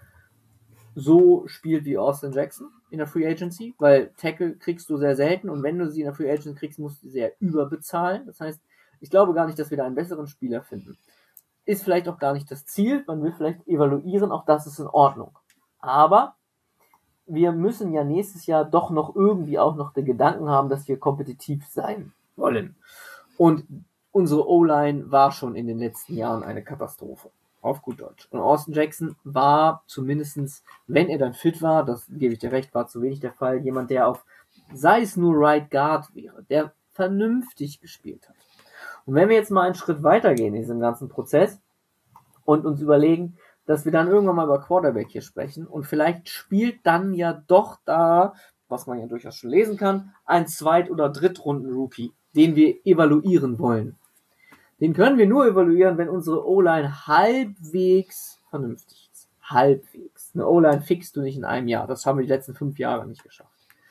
so spielt wie Austin Jackson in der Free Agency, weil Tackle kriegst du sehr selten und wenn du sie in der Free Agency kriegst, musst du sie sehr überbezahlen. Das heißt, ich glaube gar nicht, dass wir da einen besseren Spieler finden. Ist vielleicht auch gar nicht das Ziel, man will vielleicht evaluieren, auch das ist in Ordnung. Aber wir müssen ja nächstes Jahr doch noch irgendwie auch noch den Gedanken haben, dass wir kompetitiv sein wollen. Und unsere O-Line war schon in den letzten Jahren eine Katastrophe. Auf gut Deutsch. Und Austin Jackson war zumindestens, wenn er dann fit war, das gebe ich dir recht, war zu wenig der Fall, jemand, der auf, sei es nur Right Guard wäre, der vernünftig gespielt hat. Und wenn wir jetzt mal einen Schritt weitergehen in diesem ganzen Prozess und uns überlegen, dass wir dann irgendwann mal über Quarterback hier sprechen und vielleicht spielt dann ja doch da, was man ja durchaus schon lesen kann, ein Zweit- oder Drittrunden-Rookie, den wir evaluieren wollen. Den können wir nur evaluieren, wenn unsere O-Line halbwegs vernünftig ist. Halbwegs. Eine O-Line fixst du nicht in einem Jahr. Das haben wir die letzten fünf Jahre nicht geschafft.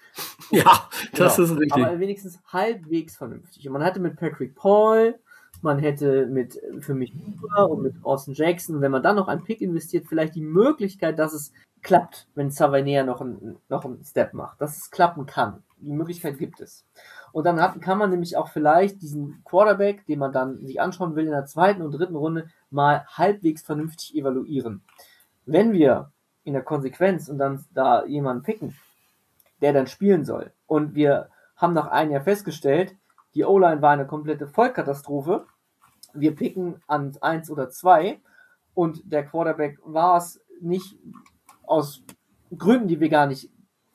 Ja, das genau. ist richtig. Aber wenigstens halbwegs vernünftig. Und man hatte mit Patrick Paul, man hätte mit, für mich, und mit Austin Jackson, wenn man dann noch einen Pick investiert, vielleicht die Möglichkeit, dass es klappt, wenn Savainnea noch einen, noch einen Step macht. Dass es klappen kann. Die Möglichkeit gibt es. Und dann hat, kann man nämlich auch vielleicht diesen Quarterback, den man dann sich anschauen will in der zweiten und dritten Runde, mal halbwegs vernünftig evaluieren. Wenn wir in der Konsequenz und dann da jemanden picken, der dann spielen soll, und wir haben nach einem Jahr festgestellt, die O-Line war eine komplette Vollkatastrophe, wir picken an eins oder zwei und der Quarterback war es nicht aus Gründen, die wir gar nicht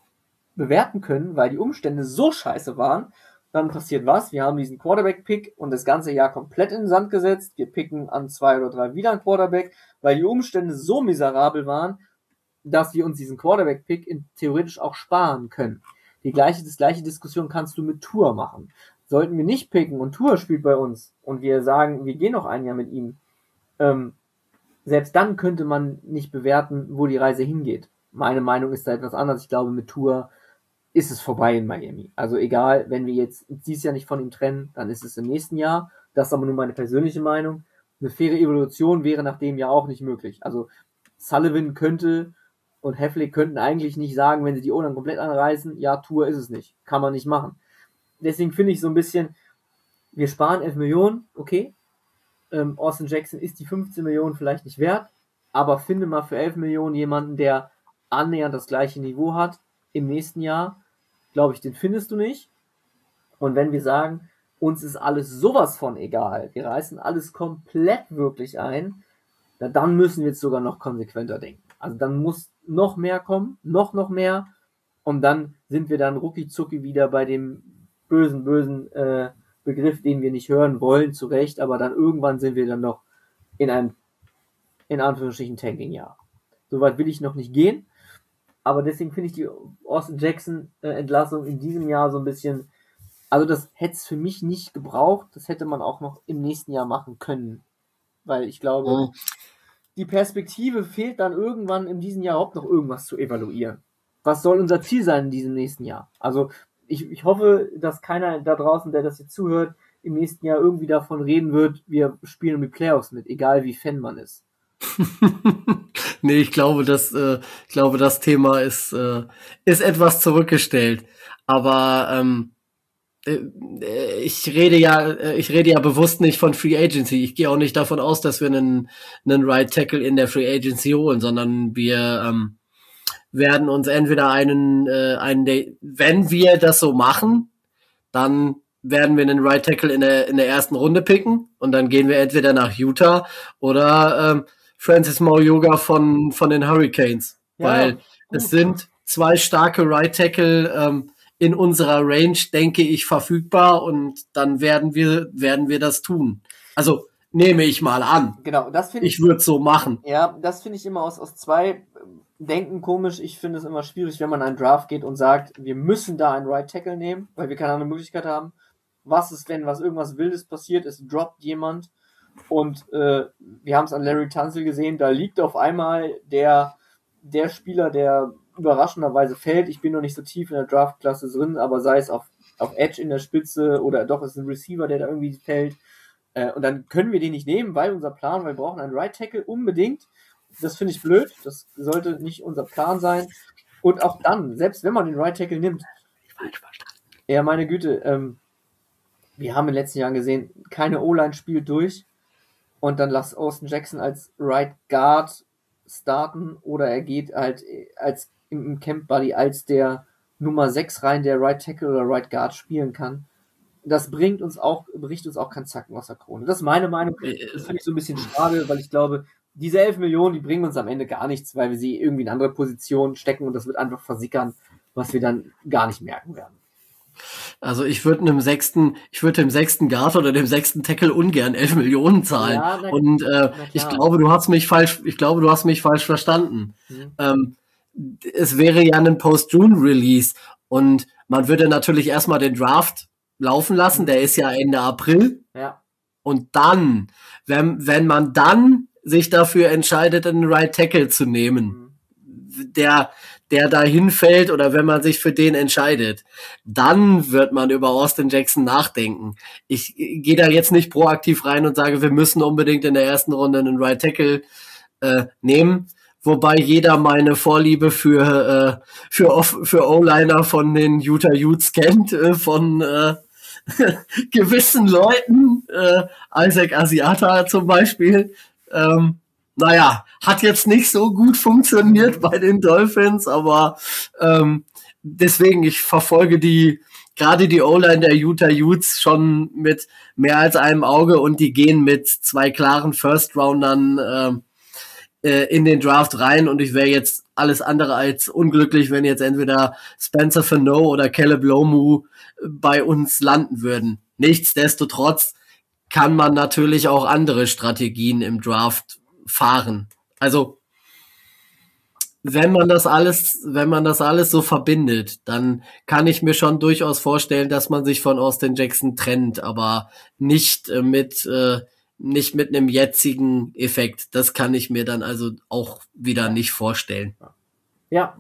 bewerten können, weil die Umstände so scheiße waren, dann passiert was, wir haben diesen Quarterback-Pick und das ganze Jahr komplett in den Sand gesetzt, wir picken an zwei oder drei wieder einen Quarterback, weil die Umstände so miserabel waren, dass wir uns diesen Quarterback-Pick in, theoretisch auch sparen können. Die gleiche, das gleiche Diskussion kannst du mit Tua machen. Sollten wir nicht picken und Tua spielt bei uns und wir sagen, wir gehen noch ein Jahr mit ihm, ähm, selbst dann könnte man nicht bewerten, wo die Reise hingeht. Meine Meinung ist da etwas anders. Ich glaube, mit Tua ist es vorbei in Miami. Also egal, wenn wir jetzt dieses Jahr nicht von ihm trennen, dann ist es im nächsten Jahr. Das ist aber nur meine persönliche Meinung. Eine faire Evolution wäre nach dem Jahr auch nicht möglich. Also Sullivan könnte und Hafley könnten eigentlich nicht sagen, wenn sie die O-Line komplett anreißen, ja, Tua ist es nicht. Kann man nicht machen. Deswegen finde ich so ein bisschen, wir sparen elf Millionen, okay. Ähm, Austin Jackson ist die fünfzehn Millionen vielleicht nicht wert, aber finde mal für elf Millionen jemanden, der annähernd das gleiche Niveau hat im nächsten Jahr, glaube ich, den findest du nicht. Und wenn wir sagen, uns ist alles sowas von egal, wir reißen alles komplett wirklich ein, na, dann müssen wir jetzt sogar noch konsequenter denken. Also dann muss noch mehr kommen, noch, noch mehr, und dann sind wir dann rucki-zucki wieder bei dem bösen, bösen äh, Begriff, den wir nicht hören wollen, zu Recht, aber dann irgendwann sind wir dann noch in einem, in Anführungsstrichen, Tanking-Jahr. Soweit will ich noch nicht gehen, aber deswegen finde ich die Austin Jackson äh, Entlassung in diesem Jahr so ein bisschen, also das hätte es für mich nicht gebraucht, das hätte man auch noch im nächsten Jahr machen können, weil ich glaube, mhm. die Perspektive fehlt dann irgendwann in diesem Jahr überhaupt noch irgendwas zu evaluieren. Was soll unser Ziel sein in diesem nächsten Jahr? Also ich, ich hoffe, dass keiner da draußen, der das jetzt zuhört, im nächsten Jahr irgendwie davon reden wird, wir spielen um die Playoffs mit, egal wie Fan man ist. Nee, ich glaube, das, äh, ich glaube, das Thema ist, äh, ist etwas zurückgestellt. Aber ähm, äh, ich rede ja, äh, ich rede ja bewusst nicht von Free Agency. Ich gehe auch nicht davon aus, dass wir einen, einen Right Tackle in der Free Agency holen, sondern wir, ähm, werden uns entweder einen, äh, einen der, wenn wir das so machen, dann werden wir einen Right Tackle in der, in der ersten Runde picken und dann gehen wir entweder nach Utah oder ähm, Francis Mauyoga von, von den Hurricanes. Ja, weil gut. Es sind zwei starke Right Tackle ähm, in unserer Range, denke ich, verfügbar und dann werden wir, werden wir das tun. Also nehme ich mal an. Genau, das finde ich. Ich würde es so machen. Ja, das finde ich immer aus, aus zwei Denken komisch. Ich finde es immer schwierig, wenn man einen Draft geht und sagt, wir müssen da einen Right Tackle nehmen, weil wir keine andere Möglichkeit haben. Was ist, wenn was irgendwas Wildes passiert, es droppt jemand und äh, wir haben es an Larry Tunsil gesehen, da liegt auf einmal der, der Spieler, der überraschenderweise fällt. Ich bin noch nicht so tief in der Draftklasse drin, aber sei es auf, auf Edge in der Spitze oder doch ist ein Receiver, der da irgendwie fällt. Äh, und dann können wir den nicht nehmen, weil unser Plan, weil wir brauchen einen Right Tackle unbedingt. Das finde ich blöd. Das sollte nicht unser Plan sein. Und auch dann, selbst wenn man den Right Tackle nimmt, ja, meine Güte, ähm, wir haben in den letzten Jahren gesehen, keine O-Line spielt durch und dann lass Austin Jackson als Right Guard starten oder er geht halt als im Camp Buddy als der Nummer sechs rein, der Right Tackle oder Right Guard spielen kann. Das bringt uns auch, bricht uns auch kein Zacken aus der Krone. Das ist meine Meinung. Das finde ich so ein bisschen schade, weil ich glaube, diese elf Millionen, die bringen uns am Ende gar nichts, weil wir sie irgendwie in andere Positionen stecken und das wird einfach versickern, was wir dann gar nicht merken werden. Also ich würde einem sechsten, ich würde dem sechsten Guard oder dem sechsten Tackle ungern elf Millionen zahlen. Ja, na, und äh, ich glaube, du hast mich falsch, ich glaube, du hast mich falsch verstanden. Mhm. Ähm, es wäre ja ein Post-June-Release und man würde natürlich erstmal den Draft laufen lassen, der ist ja Ende April. Ja. Und dann, wenn, wenn man dann sich dafür entscheidet, einen Right Tackle zu nehmen, mhm. der, der da hinfällt oder wenn man sich für den entscheidet, dann wird man über Austin Jackson nachdenken. Ich gehe da jetzt nicht proaktiv rein und sage, wir müssen unbedingt in der ersten Runde einen Right Tackle äh, nehmen, wobei jeder meine Vorliebe für, äh, für, für O-Liner von den Utah Utes kennt, äh, von äh, gewissen Leuten, äh, Isaac Asiata zum Beispiel, ähm, naja, hat jetzt nicht so gut funktioniert bei den Dolphins, aber ähm, deswegen, ich verfolge die, gerade die O-Line der Utah Utes schon mit mehr als einem Auge und die gehen mit zwei klaren First-Roundern ähm, äh, in den Draft rein und ich wäre jetzt alles andere als unglücklich, wenn jetzt entweder Spencer Fano oder Caleb Lomu bei uns landen würden. Nichtsdestotrotz kann man natürlich auch andere Strategien im Draft fahren. Also wenn man das alles, wenn man das alles so verbindet, dann kann ich mir schon durchaus vorstellen, dass man sich von Austin Jackson trennt, aber nicht äh, mit äh, nicht mit einem jetzigen Effekt. Das kann ich mir dann also auch wieder nicht vorstellen. Ja.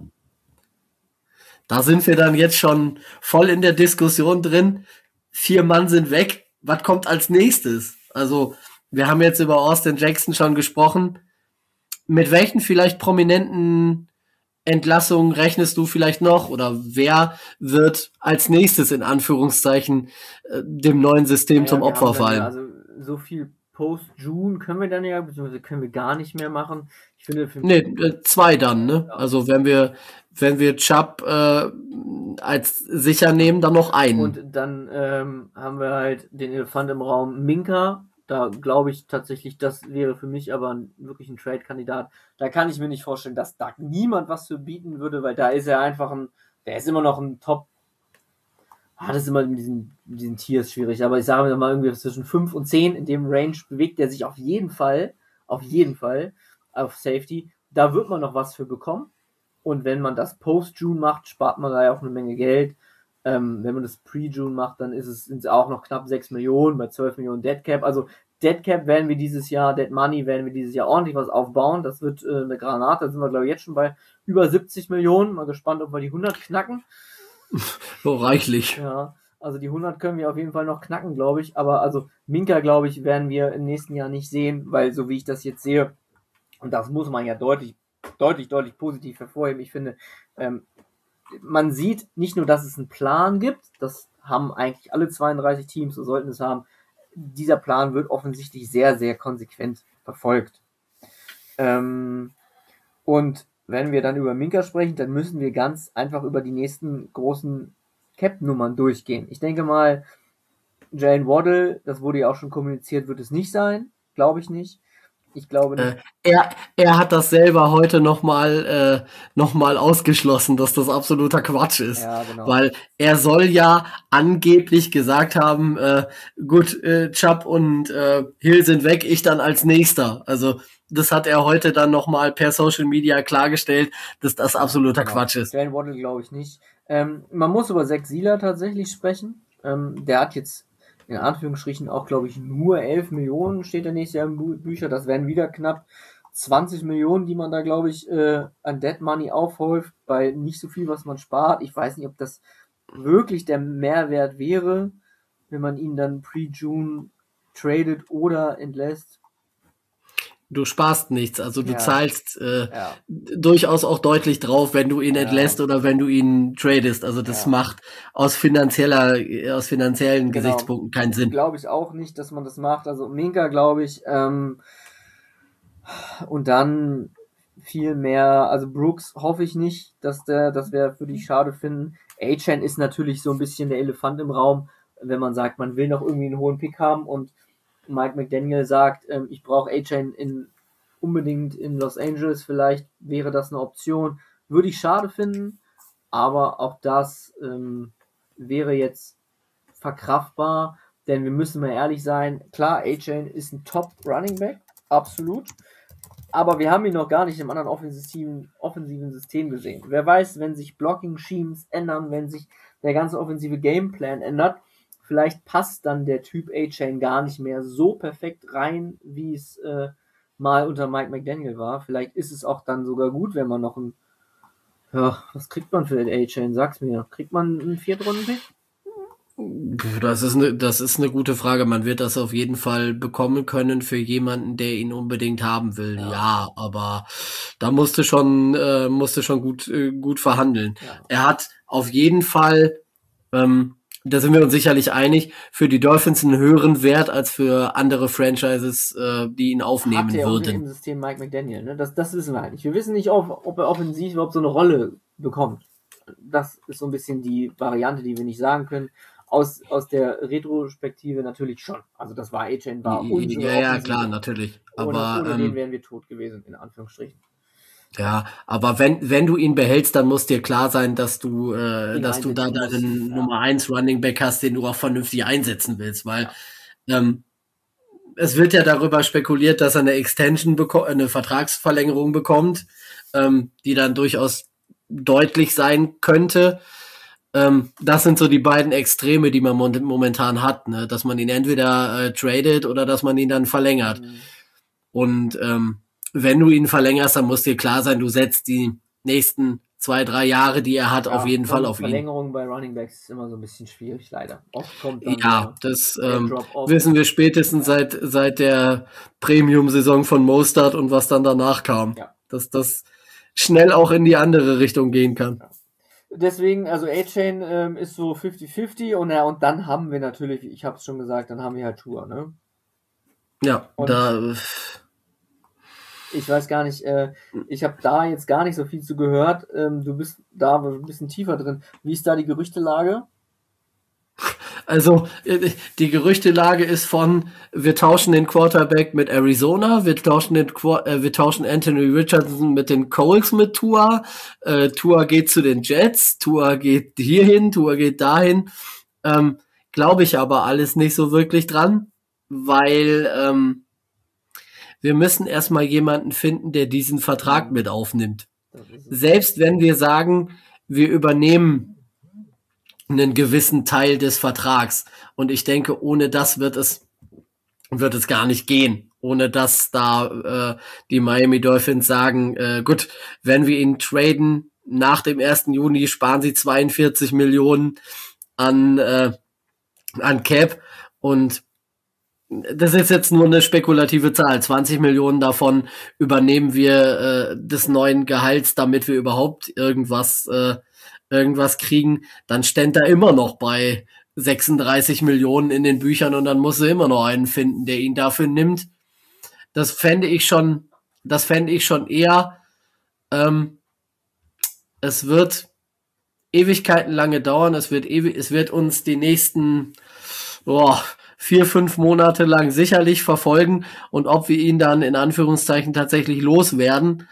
Da sind wir dann jetzt schon voll in der Diskussion drin. Vier Mann sind weg. Was kommt als nächstes? Also, wir haben jetzt über Austin Jackson schon gesprochen. Mit welchen vielleicht prominenten Entlassungen rechnest du vielleicht noch? Oder wer wird als nächstes in Anführungszeichen dem neuen System ja, zum Opfer fallen? Ja, also, so viel Post-June können wir dann ja, beziehungsweise können wir gar nicht mehr machen. Ich finde, für nee, äh, zwei dann, ne? Ja. Also wenn wir, wenn wir Chubb äh, als sicher nehmen, dann noch einen. Und dann ähm, haben wir halt den Elefant im Raum Minka. Da glaube ich tatsächlich, das wäre für mich aber ein, wirklich ein Trade-Kandidat. Da kann ich mir nicht vorstellen, dass da niemand was für bieten würde, weil da ist er einfach ein, der ist immer noch ein Top. Ah, das ist immer mit diesen, mit diesen Tiers schwierig, aber ich sage mal irgendwie zwischen fünf und zehn in dem Range bewegt er sich auf jeden Fall, auf jeden Fall auf Safety. Da wird man noch was für bekommen. Und wenn man das Post-June macht, spart man da ja auch eine Menge Geld. Ähm, wenn man das Pre-June macht, dann ist es, sind es auch noch knapp sechs Millionen bei zwölf Millionen Dead Cap. Also Dead Cap werden wir dieses Jahr, Dead Money werden wir dieses Jahr ordentlich was aufbauen. Das wird äh, eine Granate. Da sind wir, glaube ich, jetzt schon bei über siebzig Millionen. Mal gespannt, ob wir die hundert knacken. So reichlich. Ja, also die hundert können wir auf jeden Fall noch knacken, glaube ich. Aber also Minka, glaube ich, werden wir im nächsten Jahr nicht sehen, weil so wie ich das jetzt sehe, und das muss man ja deutlich, deutlich, deutlich positiv hervorheben. Ich finde, ähm, man sieht nicht nur, dass es einen Plan gibt, das haben eigentlich alle zweiunddreißig Teams, so sollten es haben. Dieser Plan wird offensichtlich sehr, sehr konsequent verfolgt. Ähm, und wenn wir dann über Minka sprechen, dann müssen wir ganz einfach über die nächsten großen Cap-Nummern durchgehen. Ich denke mal, Jalen Waddle, das wurde ja auch schon kommuniziert, wird es nicht sein. Glaube ich nicht. Ich glaube nicht. Äh, er, er hat das selber heute nochmal äh, noch mal ausgeschlossen, dass das absoluter Quatsch ist. Ja, genau. Weil er soll ja angeblich gesagt haben, äh, gut, äh, Chubb und äh, Hill sind weg, ich dann als Nächster. Also das hat er heute dann nochmal per Social Media klargestellt, dass das absoluter Genau. Quatsch ist. Jalen Waddle glaube ich nicht. Ähm, man muss über Zach Sieler tatsächlich sprechen. Ähm, der hat jetzt in Anführungsstrichen auch, glaube ich, nur elf Millionen steht der nächste Jahr im Bü- Bücher. Das wären wieder knapp zwanzig Millionen, die man da, glaube ich, äh, an Dead Money aufhäuft, bei nicht so viel, was man spart. Ich weiß nicht, ob das wirklich der Mehrwert wäre, wenn man ihn dann pre-June tradet oder entlässt. Du sparst nichts, also du Ja. zahlst äh, Ja. durchaus auch deutlich drauf, wenn du ihn Ja. entlässt oder wenn du ihn tradest. Also das Ja. macht aus finanzieller, aus finanziellen Genau. Gesichtspunkten keinen Sinn. Glaube ich auch nicht, dass man das macht. Also Minka, glaube ich, ähm, und dann viel mehr, also Brooks hoffe ich nicht, dass der, das wäre für die schade finden. A-Chain ist natürlich so ein bisschen der Elefant im Raum, wenn man sagt, man will noch irgendwie einen hohen Pick haben und Mike McDaniel sagt, ähm, ich brauche A-Chain in, unbedingt in Los Angeles, vielleicht wäre das eine Option. Würde ich schade finden, aber auch das ähm, wäre jetzt verkraftbar, denn wir müssen mal ehrlich sein, klar, A-Chain ist ein Top Running Back, absolut, aber wir haben ihn noch gar nicht im anderen offensiven, offensiven System gesehen. Wer weiß, wenn sich Blocking-Schemes ändern, wenn sich der ganze offensive Gameplan ändert, vielleicht passt dann der Typ A-Chain gar nicht mehr so perfekt rein, wie es äh, mal unter Mike McDaniel war. Vielleicht ist es auch dann sogar gut, wenn man noch ein, ja, was kriegt man für den A-Chain? Sag's mir. Kriegt man einen Viertrunden-Pick? Das ist eine, das ist eine gute Frage. Man wird das auf jeden Fall bekommen können für jemanden, der ihn unbedingt haben will. Ja, ja aber da musste schon, äh, musste schon gut, äh, gut verhandeln. Ja. Er hat auf jeden Fall, ähm, da sind wir uns sicherlich einig, für die Dolphins einen höheren Wert als für andere Franchises, äh, die ihn aufnehmen Hat er würden. Im System Mike McDaniel, ne? Das, das wissen wir halt nicht. Wir wissen nicht, ob, ob er offensiv überhaupt so eine Rolle bekommt. Das ist so ein bisschen die Variante, die wir nicht sagen können. Aus, aus der Retrospektive natürlich schon. Also das war A-Chain, war unsere Ja, ja, klar, natürlich. Aber ohne, ohne ähm, den wären wir tot gewesen, in Anführungsstrichen. Ja, aber wenn wenn du ihn behältst, dann muss dir klar sein, dass du äh, dass du da deinen ja. Nummer eins Running Back hast, den du auch vernünftig einsetzen willst, weil ja. ähm, es wird ja darüber spekuliert, dass er eine Extension bekommt, eine Vertragsverlängerung bekommt, ähm, die dann durchaus deutlich sein könnte. Ähm, das sind so die beiden Extreme, die man momentan hat, ne? Dass man ihn entweder äh, tradet oder dass man ihn dann verlängert. Mhm. Und ähm, wenn du ihn verlängerst, dann muss dir klar sein, du setzt die nächsten zwei, drei Jahre, die er hat, ja, auf jeden Fall auf ihn. Verlängerung bei Running Backs ist immer so ein bisschen schwierig, leider. Oft kommt dann ja, der, das der ähm, wissen wir spätestens ja. seit seit der Premium-Saison von Mostert und was dann danach kam. Ja. Dass das schnell auch in die andere Richtung gehen kann. Ja. Deswegen, also A-Chain ähm, ist so fünfzig fünfzig und, ja, und dann haben wir natürlich, ich habe es schon gesagt, dann haben wir halt Tour, ne? Ja, und da... Ich weiß gar nicht, äh, ich habe da jetzt gar nicht so viel zu gehört. Ähm, du bist da ein bisschen tiefer drin. Wie ist da die Gerüchtelage? Also die Gerüchtelage ist von, wir tauschen den Quarterback mit Arizona, wir tauschen den äh, wir tauschen Anthony Richardson mit den Colts mit Tua, äh, Tua geht zu den Jets, Tua geht hierhin, Tua geht dahin. Ähm, Glaube ich aber alles nicht so wirklich dran, weil ähm, wir müssen erstmal jemanden finden, der diesen Vertrag mit aufnimmt. Selbst wenn wir sagen, wir übernehmen einen gewissen Teil des Vertrags. Und ich denke, ohne das wird es, wird es gar nicht gehen. Ohne dass da äh, die Miami Dolphins sagen, äh, gut, wenn wir ihn traden, nach dem ersten Juni sparen sie zweiundvierzig Millionen an, äh, an Cap. Und das ist jetzt nur eine spekulative Zahl. zwanzig Millionen davon übernehmen wir äh, des neuen Gehalts, damit wir überhaupt irgendwas äh, irgendwas kriegen. Dann stände er immer noch bei sechsunddreißig Millionen in den Büchern und dann muss er immer noch einen finden, der ihn dafür nimmt. Das fände ich schon, das fände ich schon eher ähm, es wird Ewigkeiten lange dauern, es wird ewig, es wird uns die nächsten boah, vier, fünf Monate lang sicherlich verfolgen und ob wir ihn dann in Anführungszeichen tatsächlich loswerden,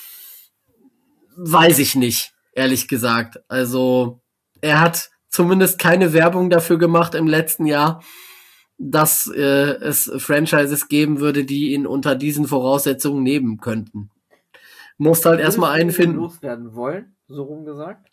weiß ich nicht, ehrlich gesagt. Also er hat zumindest keine Werbung dafür gemacht im letzten Jahr, dass äh, es Franchises geben würde, die ihn unter diesen Voraussetzungen nehmen könnten. Musst halt erstmal einen finden. Loswerden wollen, so rum gesagt?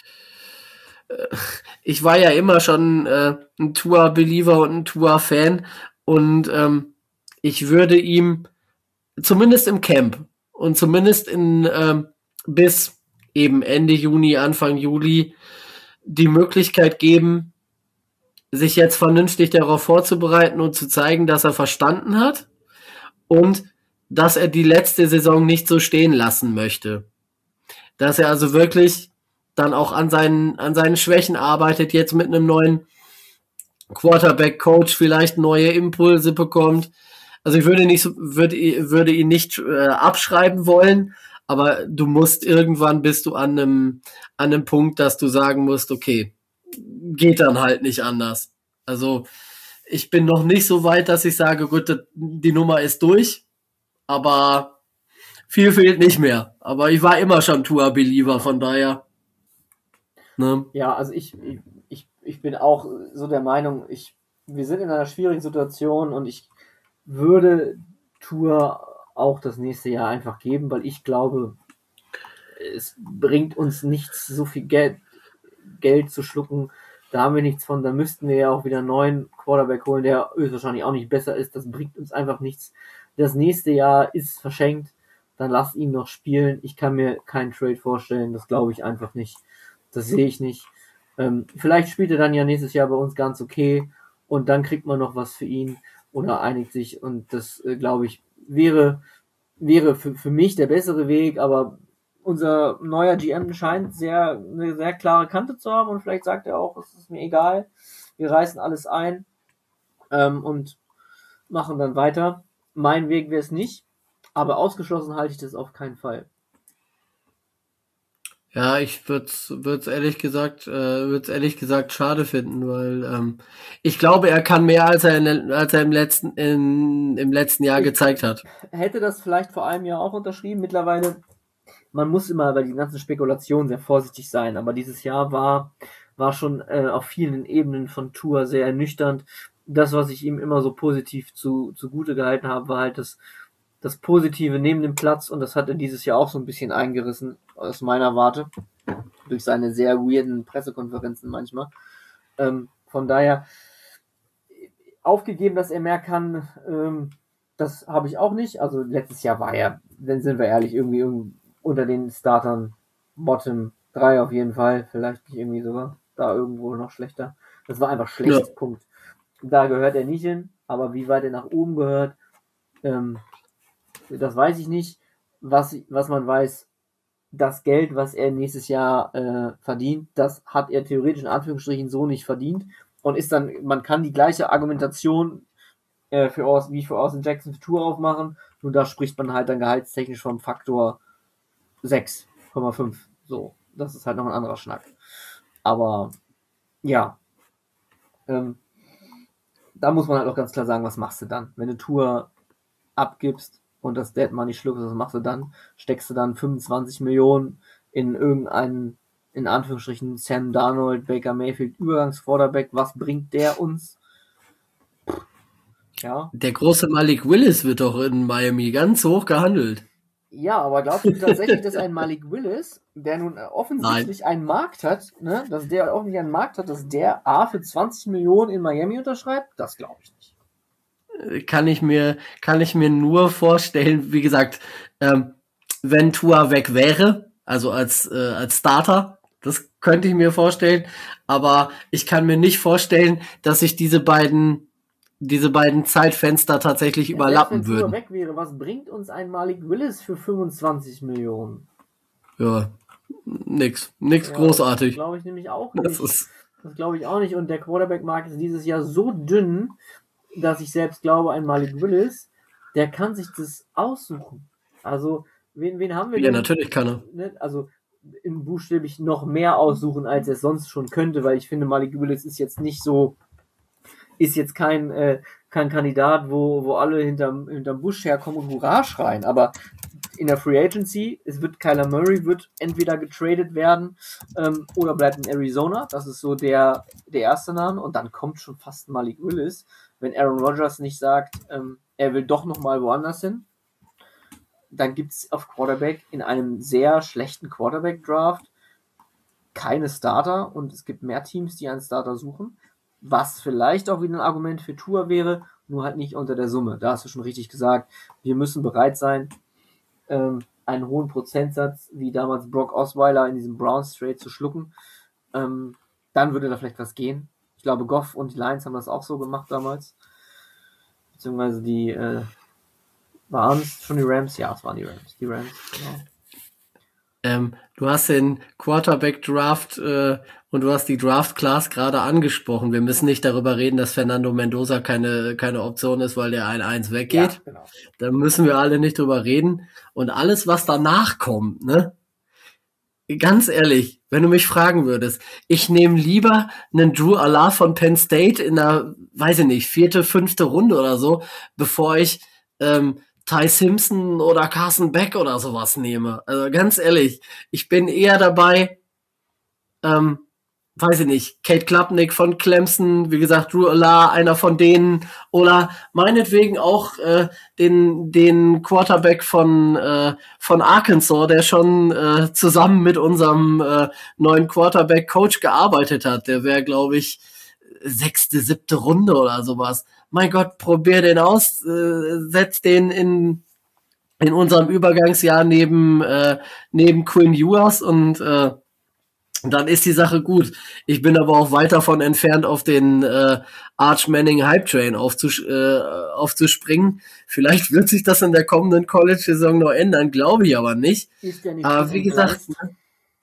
Ich war ja immer schon äh, ein Tua-Believer und ein Tua-Fan und ähm, ich würde ihm zumindest im Camp und zumindest in ähm, bis eben Ende Juni, Anfang Juli die Möglichkeit geben, sich jetzt vernünftig darauf vorzubereiten und zu zeigen, dass er verstanden hat und dass er die letzte Saison nicht so stehen lassen möchte. Dass er also wirklich dann auch an seinen, an seinen Schwächen arbeitet, jetzt mit einem neuen Quarterback-Coach vielleicht neue Impulse bekommt. Also ich würde nicht, würde, würde ihn nicht äh, abschreiben wollen, aber du musst irgendwann bist du an einem, an einem Punkt, dass du sagen musst, okay, geht dann halt nicht anders. Also ich bin noch nicht so weit, dass ich sage, gut, die Nummer ist durch, aber viel fehlt nicht mehr. Aber ich war immer schon Tua-Believer, von daher. Ne? Ja, also ich, ich, ich bin auch so der Meinung, ich, wir sind in einer schwierigen Situation und ich würde Tua auch das nächste Jahr einfach geben, weil ich glaube, es bringt uns nichts, so viel Geld, Geld zu schlucken. Da haben wir nichts von. Da müssten wir ja auch wieder einen neuen Quarterback holen, der höchstwahrscheinlich auch nicht besser ist. Das bringt uns einfach nichts. Das nächste Jahr ist verschenkt. Dann lasst ihn noch spielen. Ich kann mir keinen Trade vorstellen. Das glaube ich einfach nicht. Das sehe ich nicht. Ähm, vielleicht spielt er dann ja nächstes Jahr bei uns ganz okay und dann kriegt man noch was für ihn oder einigt sich und das, äh, glaube ich, wäre, wäre für, für mich der bessere Weg, aber unser neuer G M scheint sehr, eine sehr klare Kante zu haben und vielleicht sagt er auch, es ist mir egal, wir reißen alles ein ähm, und machen dann weiter. Mein Weg wäre es nicht, aber ausgeschlossen halte ich das auf keinen Fall. Ja, ich würde es ehrlich gesagt, äh, würde ehrlich gesagt schade finden, weil ähm, ich glaube, er kann mehr als er in, als er im letzten in, im letzten Jahr ich gezeigt hat. Hätte das vielleicht vor einem Jahr auch unterschrieben. Mittlerweile, man muss immer bei den ganzen Spekulationen sehr vorsichtig sein, aber dieses Jahr war war schon äh, auf vielen Ebenen von Tua sehr ernüchternd. Das, was ich ihm immer so positiv zu zugute gehalten habe, war halt das das Positive neben dem Platz und das hat er dieses Jahr auch so ein bisschen eingerissen aus meiner Warte durch seine sehr weirden Pressekonferenzen manchmal. Ähm, von daher aufgegeben, dass er mehr kann, ähm, das habe ich auch nicht. Also letztes Jahr war er, dann sind wir ehrlich, irgendwie, irgendwie unter den Startern Bottom drei auf jeden Fall, vielleicht nicht irgendwie sogar da irgendwo noch schlechter. Das war einfach schlecht, ja. Punkt. Da gehört er nicht hin, aber wie weit er nach oben gehört, ähm, das weiß ich nicht. Was, was man weiß, das Geld, was er nächstes Jahr äh, verdient, das hat er theoretisch in Anführungsstrichen so nicht verdient und ist dann, man kann die gleiche Argumentation äh, für Austin, wie für Austin Jackson für Tour aufmachen, nur da spricht man halt dann gehaltstechnisch vom Faktor sechs Komma fünf. So, das ist halt noch ein anderer Schnack. Aber ja, ähm, da muss man halt auch ganz klar sagen, was machst du dann? Wenn du Tour abgibst und das Dead Money schluckst, was machst du dann? Steckst du dann fünfundzwanzig Millionen in irgendeinen, in Anführungsstrichen, Sam Darnold, Baker Mayfield, Übergangsvorderback, was bringt der uns? Ja. Der große Malik Willis wird doch in Miami ganz hoch gehandelt. Ja, aber glaubst du tatsächlich, dass ein Malik Willis, der nun offensichtlich Nein. einen Markt hat, ne, dass der offensichtlich einen Markt hat, dass der A für zwanzig Millionen in Miami unterschreibt? Das glaube ich nicht. Kann ich mir, kann ich mir nur vorstellen, wie gesagt, ähm, wenn Tua weg wäre, also als, äh, als Starter, das könnte ich mir vorstellen, aber ich kann mir nicht vorstellen, dass sich diese beiden diese beiden Zeitfenster tatsächlich ja, überlappen wenn würden. Wenn Tua weg wäre, was bringt uns ein Malik Willis für fünfundzwanzig Millionen? Ja, nix, nix ja, großartig. Das glaube ich nämlich auch nicht. Das, ist das glaube ich auch nicht. Und der Quarterback-Markt ist dieses Jahr so dünn, dass ich selbst glaube, ein Malik Willis, der kann sich das aussuchen. Also, wen, wen haben wir ja, denn? Ja, natürlich kann er. Ne? Also, in buchstäblich noch mehr aussuchen, als er sonst schon könnte, weil ich finde, Malik Willis ist jetzt nicht so, ist jetzt kein, äh, kein Kandidat, wo, wo alle hinterm, hinterm Busch herkommen und Hurra schreien, aber in der Free Agency, es wird Kyler Murray wird entweder getradet werden ähm, oder bleibt in Arizona, das ist so der, der erste Name und dann kommt schon fast Malik Willis, wenn Aaron Rodgers nicht sagt, ähm, er will doch nochmal woanders hin. Dann gibt es auf Quarterback in einem sehr schlechten Quarterback-Draft keine Starter und es gibt mehr Teams, die einen Starter suchen, was vielleicht auch wieder ein Argument für Tua wäre, nur halt nicht unter der Summe. Da hast du schon richtig gesagt, wir müssen bereit sein, ähm, einen hohen Prozentsatz, wie damals Brock Osweiler in diesem Browns Trade zu schlucken. Ähm, dann würde da vielleicht was gehen. Ich glaube, Goff und die Lions haben das auch so gemacht damals. Beziehungsweise die äh, waren es schon die Rams? Ja, es waren die Rams. Die Rams, genau. Ähm, du hast den Quarterback-Draft äh, und du hast die Draft-Class gerade angesprochen. Wir müssen nicht darüber reden, dass Fernando Mendoza keine keine Option ist, weil der ein eins weggeht. Ja, genau. Da müssen wir alle nicht drüber reden. Und alles, was danach kommt, ne? Ganz ehrlich, wenn du mich fragen würdest, ich nehme lieber einen Drew Allah von Penn State in der, weiß ich nicht, vierte, fünfte Runde oder so, bevor ich ähm, Ty Simpson oder Carson Beck oder sowas nehme. Also ganz ehrlich, ich bin eher dabei, ähm, weiß ich nicht, Kate Klapnick von Clemson, wie gesagt, Drew Allah, einer von denen, oder meinetwegen auch äh, den den Quarterback von äh, von Arkansas, der schon äh, zusammen mit unserem äh, neuen Quarterback-Coach gearbeitet hat. Der wäre, glaube ich, sechste, siebte Runde oder sowas. Mein Gott, probier den aus, äh, setz den in in unserem Übergangsjahr neben äh, neben Quinn Ewers und äh, dann ist die Sache gut. Ich bin aber auch weit davon entfernt, auf den äh, Arch Manning Hype Train aufzus- äh, aufzuspringen. Vielleicht wird sich das in der kommenden College-Saison noch ändern, glaube ich aber nicht. Ist der nicht Aber schon wie gesagt, entgleist?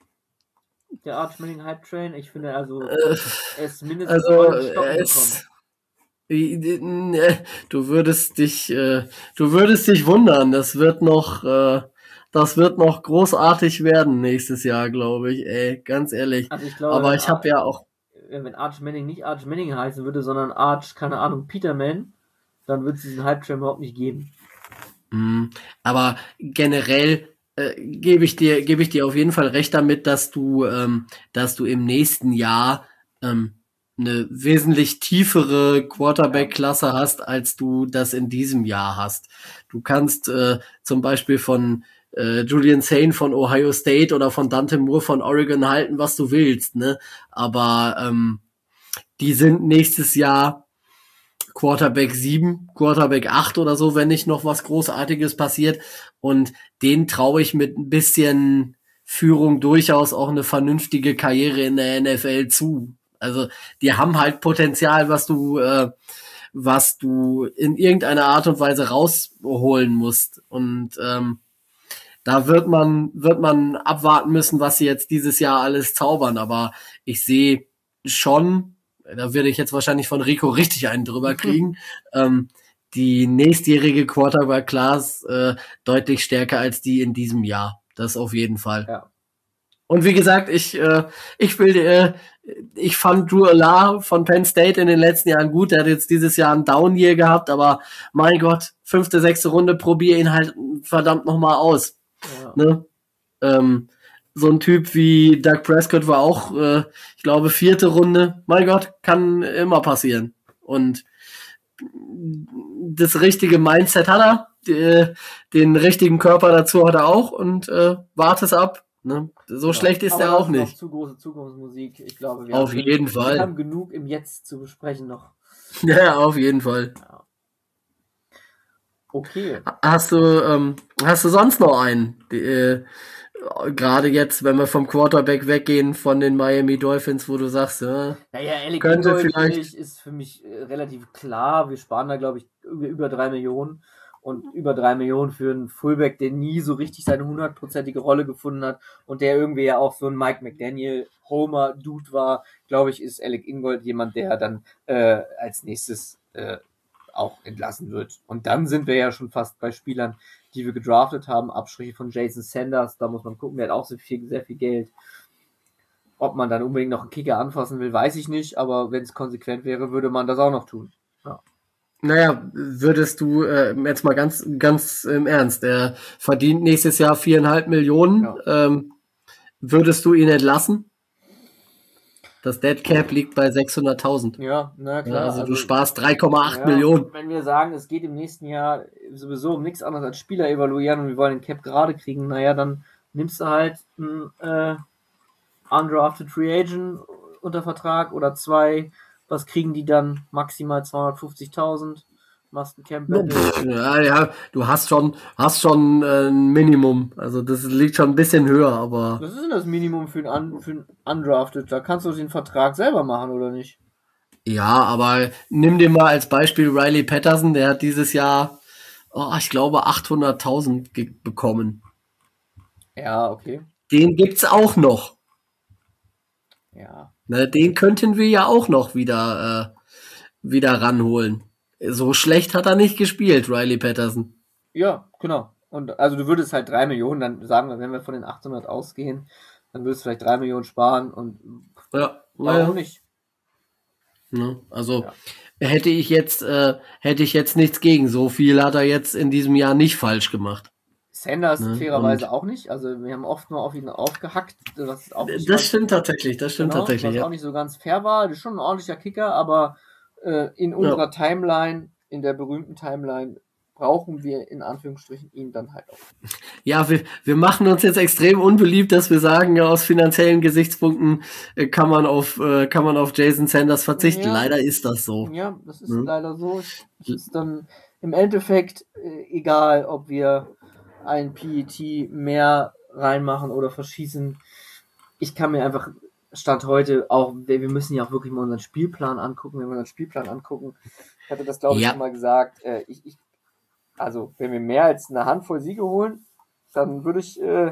Der Arch Manning Hype Train, ich finde also, äh, er ist mindestens also mal ins Stocken er gekommen. ist, äh, du würdest dich, äh, du würdest dich wundern. Das wird noch, äh, das wird noch großartig werden nächstes Jahr, glaube ich. Ey, ganz ehrlich. Also ich glaube, Aber wenn, ich habe ja auch wenn Arch Manning nicht Arch Manning heißen würde, sondern Arch, keine Ahnung, Peterman, dann würde es diesen Hype Train überhaupt nicht geben. Mm, aber generell äh, gebe ich dir gebe ich dir auf jeden Fall recht damit, dass du ähm, dass du im nächsten Jahr ähm, eine wesentlich tiefere Quarterback-Klasse hast, als du das in diesem Jahr hast. Du kannst äh, zum Beispiel von äh, Julian Sain von Ohio State oder von Dante Moore von Oregon halten, was du willst, ne? Aber ähm, die sind nächstes Jahr Quarterback sieben, Quarterback acht oder so, wenn nicht noch was Großartiges passiert. Und denen traue ich mit ein bisschen Führung durchaus auch eine vernünftige Karriere in der N F L zu. Also die haben halt Potenzial, was du, äh, was du in irgendeiner Art und Weise rausholen musst. Und ähm, da wird man, wird man abwarten müssen, was sie jetzt dieses Jahr alles zaubern. Aber ich sehe schon, da würde ich jetzt wahrscheinlich von Rico richtig einen drüber kriegen, ähm, die nächstjährige Quarterback-Class äh, deutlich stärker als die in diesem Jahr. Das auf jeden Fall. Ja. Und wie gesagt, ich äh, ich will äh, ich fand Drew Allah von Penn State in den letzten Jahren gut. Der hat jetzt dieses Jahr einen Down-Year gehabt, aber mein Gott, fünfte, sechste Runde, probier ihn halt verdammt nochmal aus. Ja. Ne? Ähm, so ein Typ wie Doug Prescott war auch, äh, ich glaube, vierte Runde. Mein Gott, kann immer passieren. Und das richtige Mindset hat er, die, den richtigen Körper dazu hat er auch und äh, warte es ab. Ne? So Ja. schlecht ist Aber er das auch ist noch nicht. zu große Zukunftsmusik. Ich glaube, wir Auf haben, jeden wir Fall. haben genug im Jetzt zu besprechen noch. Ja, auf jeden Fall. Ja. Okay. Hast du, ähm, hast du sonst noch einen? Die, äh, gerade jetzt, wenn wir vom Quarterback weggehen, von den Miami Dolphins, wo du sagst, ja, Naja, Alec könnte Ingold vielleicht- finde ich, ist für mich äh, relativ klar. Wir sparen da, glaube ich, über, über drei Millionen. Und über drei Millionen für einen Fullback, der nie so richtig seine hundertprozentige Rolle gefunden hat und der irgendwie ja auch so ein Mike McDaniel Homer-Dude war, glaube ich, ist Alec Ingold jemand, der dann äh, als nächstes äh, auch entlassen wird. Und dann sind wir ja schon fast bei Spielern, die wir gedraftet haben, Abstriche von Jason Sanders, da muss man gucken, der hat auch sehr viel, sehr viel Geld. Ob man dann unbedingt noch einen Kicker anfassen will, weiß ich nicht, aber wenn es konsequent wäre, würde man das auch noch tun. Ja. Naja, würdest du, äh, jetzt mal ganz, ganz im Ernst, er verdient nächstes Jahr viereinhalb Millionen, Ja. ähm, würdest du ihn entlassen? Das Dead Cap liegt bei sechshunderttausend. Ja, na klar. Ja, also, also du sparst drei Komma acht ja, Millionen. Wenn wir sagen, es geht im nächsten Jahr sowieso um nichts anderes als Spieler evaluieren und wir wollen den Cap gerade kriegen, naja, dann nimmst du halt einen äh, undrafted Free Agent unter Vertrag oder zwei. Was kriegen die dann? Maximal zweihundertfünfzigtausend. Machst ein Camp. Ja, ja, du hast schon, hast schon äh, ein Minimum. Also das liegt schon ein bisschen höher, aber. Was ist denn das Minimum für einen, für einen Undrafted? Da kannst du den Vertrag selber machen, oder nicht? Ja, aber nimm dir mal als Beispiel Riley Patterson, der hat dieses Jahr, oh, ich glaube, achthunderttausend ge- bekommen. Ja, okay. Den gibt's auch noch. Ja. Ne, den könnten wir ja auch noch wieder, äh, wieder ranholen. So schlecht hat er nicht gespielt, Riley Patterson. Ja, genau. Und also du würdest halt drei Millionen, dann sagen wir, wenn wir von den achthundert ausgehen, dann würdest du vielleicht drei Millionen sparen und Ja, warum ja. nicht? Ne, also Ja. hätte ich jetzt, äh, hätte ich jetzt nichts gegen. So viel hat er jetzt in diesem Jahr nicht falsch gemacht. Sanders Ne, fairerweise und- auch nicht. Also wir haben oft nur auf ihn aufgehackt. Was auch nicht Das ganz- stimmt tatsächlich, das stimmt genau, tatsächlich, was ja. auch nicht so ganz fair war. Das ist schon ein ordentlicher Kicker, aber äh, in unserer Timeline, in der berühmten Timeline, brauchen wir in Anführungsstrichen ihn dann halt auch. Ja, wir, wir machen uns jetzt extrem unbeliebt, dass wir sagen, ja, aus finanziellen Gesichtspunkten äh, kann man auf, äh, kann man auf Jason Sanders verzichten. Ja. Leider ist das so. Ja, das ist Mhm. leider so. Es ist dann im Endeffekt äh, egal, ob wir ein P E T mehr reinmachen oder verschießen. Ich kann mir einfach Stand heute auch, wir wir müssen ja auch wirklich mal unseren Spielplan angucken, wenn wir unseren Spielplan angucken. Ich hatte das, glaube ich, Ja. schon mal gesagt. Äh, ich, ich, also, wenn wir mehr als eine Handvoll Siege holen, dann würde ich, äh,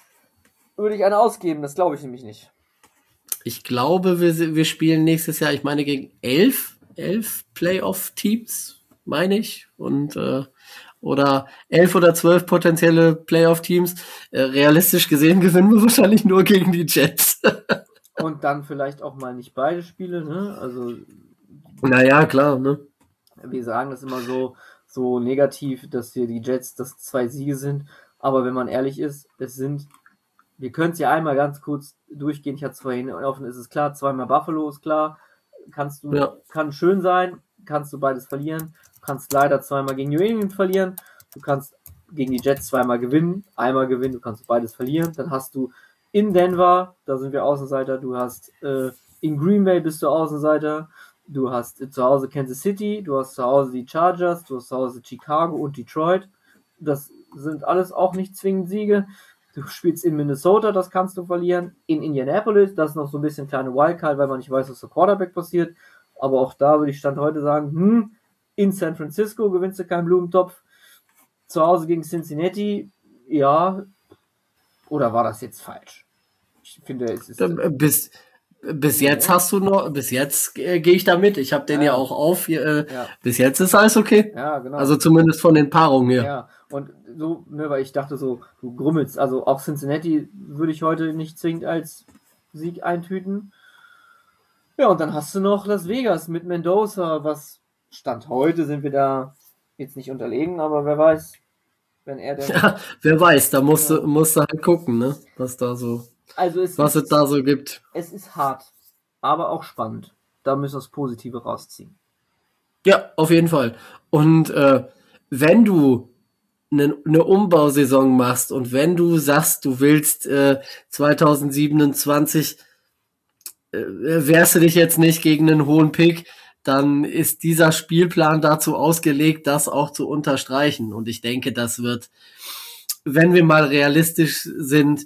würde ich eine ausgeben. Das glaube ich nämlich nicht. Ich glaube, wir, wir spielen nächstes Jahr, ich meine, gegen elf, elf Playoff-Teams, meine ich. Und äh, oder elf oder zwölf potenzielle Playoff-Teams. Äh, realistisch gesehen gewinnen wir wahrscheinlich nur gegen die Jets. Und dann vielleicht auch mal nicht beide Spiele, ne? Also, Naja, klar, ne? wir sagen das immer so, so negativ, dass wir die Jets, dass zwei Siege sind. Aber wenn man ehrlich ist, es sind, wir können es ja einmal ganz kurz durchgehen. Ich hatte es vorhin offen, ist es klar, zweimal Buffalo ist klar. Kannst du, Ja. kann schön sein, kannst du beides verlieren. Du kannst leider zweimal gegen New England verlieren. Du kannst gegen die Jets zweimal gewinnen, einmal gewinnen, du kannst beides verlieren. Dann hast du in Denver, da sind wir Außenseiter, du hast äh, in Green Bay bist du Außenseiter. Du hast zu Hause Kansas City, du hast zu Hause die Chargers, du hast zu Hause Chicago und Detroit. Das sind alles auch nicht zwingend Siege. Du spielst in Minnesota, das kannst du verlieren. In Indianapolis, das ist noch so ein bisschen kleine Wildcard, weil man nicht weiß, was der Quarterback passiert. Aber auch da würde ich Stand heute sagen, hm, in San Francisco gewinnst du keinen Blumentopf. Zu Hause gegen Cincinnati, ja. Oder war das jetzt falsch? Ich finde, es ist... Äh, Bis, bis jetzt hast du noch, bis jetzt äh, gehe ich da mit. Ich habe den ja, Ja. ja auch auf. Äh, Ja. Bis jetzt ist alles okay. Ja, genau. Also zumindest von den Paarungen her. Ja, und so, ne, weil ich dachte so, du grummelst, also auch Cincinnati würde ich heute nicht zwingend als Sieg eintüten. Ja, und dann hast du noch Las Vegas mit Mendoza, was Stand heute sind wir da jetzt nicht unterlegen, aber wer weiß, wenn er der... Ja, wer weiß, da musst, Ja. du, musst du halt gucken, ne? Was da so, Also es was ist, es da so gibt. es ist hart, aber auch spannend. Da müssen wir das Positive rausziehen. Ja, auf jeden Fall. Und äh, wenn du eine ne Umbausaison machst und wenn du sagst, du willst äh, zwanzig siebenundzwanzig, äh, wehrst du dich jetzt nicht gegen einen hohen Pick, dann ist dieser Spielplan dazu ausgelegt, das auch zu unterstreichen. Und ich denke, das wird, wenn wir mal realistisch sind,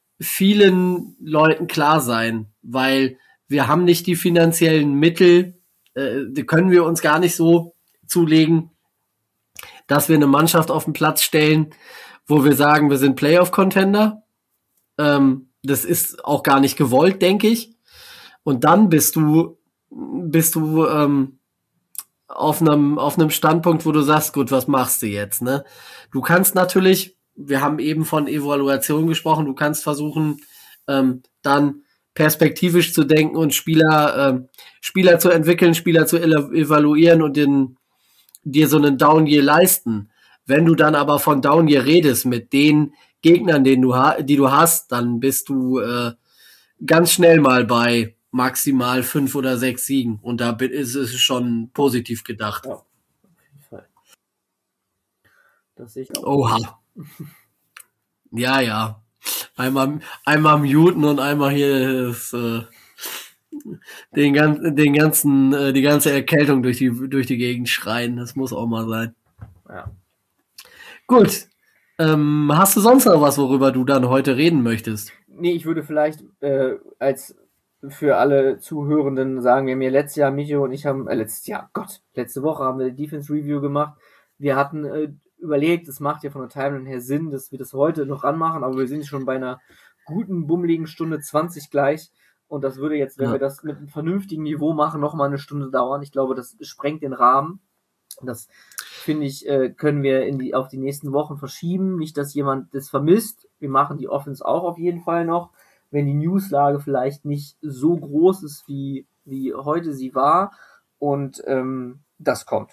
vielen Leuten klar sein, weil wir haben nicht die finanziellen Mittel, äh, die können wir uns gar nicht so zulegen, dass wir eine Mannschaft auf den Platz stellen, wo wir sagen, wir sind Playoff-Contender. Ähm, das ist auch gar nicht gewollt, denke ich. Und dann bist du, bist du ähm, auf einem auf einem Standpunkt, wo du sagst, gut, was machst du jetzt, ne? Du kannst natürlich, wir haben eben von Evaluation gesprochen, du kannst versuchen, ähm, dann perspektivisch zu denken und Spieler äh, Spieler zu entwickeln, Spieler zu evaluieren und den, dir so einen Down Year leisten. Wenn du dann aber von Down Year redest mit den Gegnern, den du ha- die du hast, dann bist du äh, ganz schnell mal bei maximal fünf oder sechs Siegen. Und da ist es schon positiv gedacht. Ja, auf jeden Fall. Das sehe ich auch. Oha. Ja, ja. Einmal, einmal muten und einmal hier ist, äh, den ganzen, den ganzen, äh, die ganze Erkältung durch die, durch die Gegend schreien. Das muss auch mal sein. Ja. Gut. Ähm, hast du sonst noch was, worüber du dann heute reden möchtest? Nee, ich würde vielleicht äh, als für alle Zuhörenden sagen, wir haben ja letztes Jahr, Micho und ich haben, äh, letztes Jahr, Gott, letzte Woche haben wir die Defense Review gemacht. Wir hatten äh, überlegt, es macht ja von der Timeline her Sinn, dass wir das heute noch ranmachen, aber wir sind schon bei einer guten, bummeligen Stunde zwanzig gleich. Und das würde jetzt, wenn Ja. wir das mit einem vernünftigen Niveau machen, nochmal eine Stunde dauern. Ich glaube, das sprengt den Rahmen. Das, finde ich, äh, können wir in die, auf die nächsten Wochen verschieben. Nicht, dass jemand das vermisst. Wir machen die Offense auch auf jeden Fall noch. Wenn die Newslage vielleicht nicht so groß ist, wie, wie heute sie war. Und ähm, das kommt.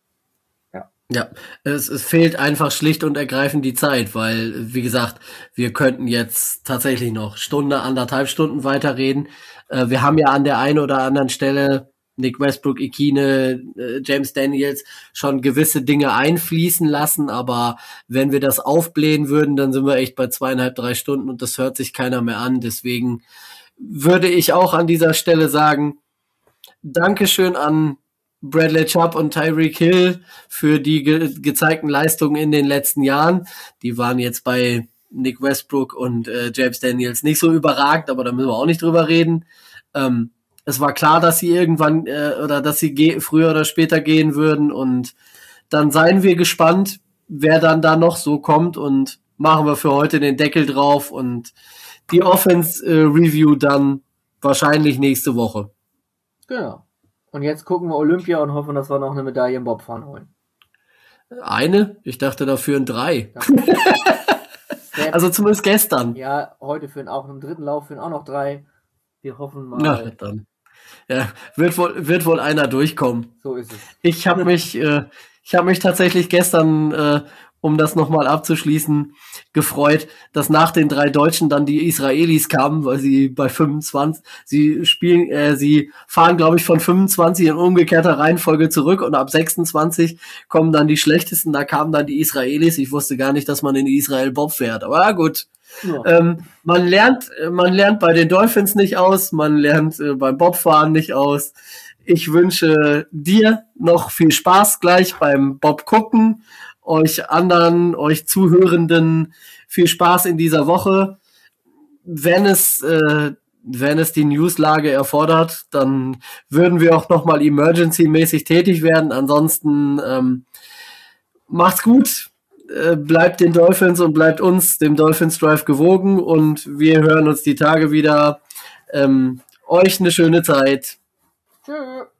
Ja, es, es fehlt einfach schlicht und ergreifend die Zeit, weil, wie gesagt, wir könnten jetzt tatsächlich noch Stunde, anderthalb Stunden weiterreden. Äh, wir haben ja an der einen oder anderen Stelle Nick Westbrook, Ikine, äh, James Daniels schon gewisse Dinge einfließen lassen, aber wenn wir das aufblähen würden, dann sind wir echt bei zweieinhalb, drei Stunden und das hört sich keiner mehr an. Deswegen würde ich auch an dieser Stelle sagen, Dankeschön an Bradley Chubb und Tyreek Hill für die ge- gezeigten Leistungen in den letzten Jahren. Die waren jetzt bei Nick Westbrook und äh, James Daniels nicht so überragend, aber da müssen wir auch nicht drüber reden. Ähm, es war klar, dass sie irgendwann äh, oder dass sie ge- früher oder später gehen würden und dann seien wir gespannt, wer dann da noch so kommt und machen wir für heute den Deckel drauf und die Offense äh, Review dann wahrscheinlich nächste Woche. Genau. Und jetzt gucken wir Olympia und hoffen, dass wir noch eine Medaille im Bobfahren holen. Eine? Ich dachte dafür ein drei. Ja. Also zumindest gestern. Ja, heute für auch im dritten Lauf für auch noch drei. Wir hoffen mal. Na, dann. Ja, wird wohl, wird wohl einer durchkommen. So ist es. Ich habe mich, äh, ich habe mich tatsächlich gestern, äh, um das nochmal abzuschließen, gefreut, dass nach den drei Deutschen dann die Israelis kamen, weil sie bei fünfundzwanzig, sie spielen, äh, sie fahren, glaube ich, von fünfundzwanzig in umgekehrter Reihenfolge zurück und ab sechsundzwanzig kommen dann die schlechtesten, da kamen dann die Israelis. Ich wusste gar nicht, dass man in Israel Bob fährt, aber ja, gut. Ja. Ähm, man lernt, man lernt bei den Dolphins nicht aus, man lernt äh, beim Bobfahren nicht aus. Ich wünsche dir noch viel Spaß gleich beim Bob gucken, euch anderen, euch Zuhörenden viel Spaß in dieser Woche. Wenn es, äh, wenn es die Newslage erfordert, dann würden wir auch nochmal emergency-mäßig tätig werden. Ansonsten ähm, macht's gut. Bleibt den Dolphins und bleibt uns, dem Dolphins Drive, gewogen und wir hören uns die Tage wieder. Ähm, euch eine schöne Zeit. Tschüss.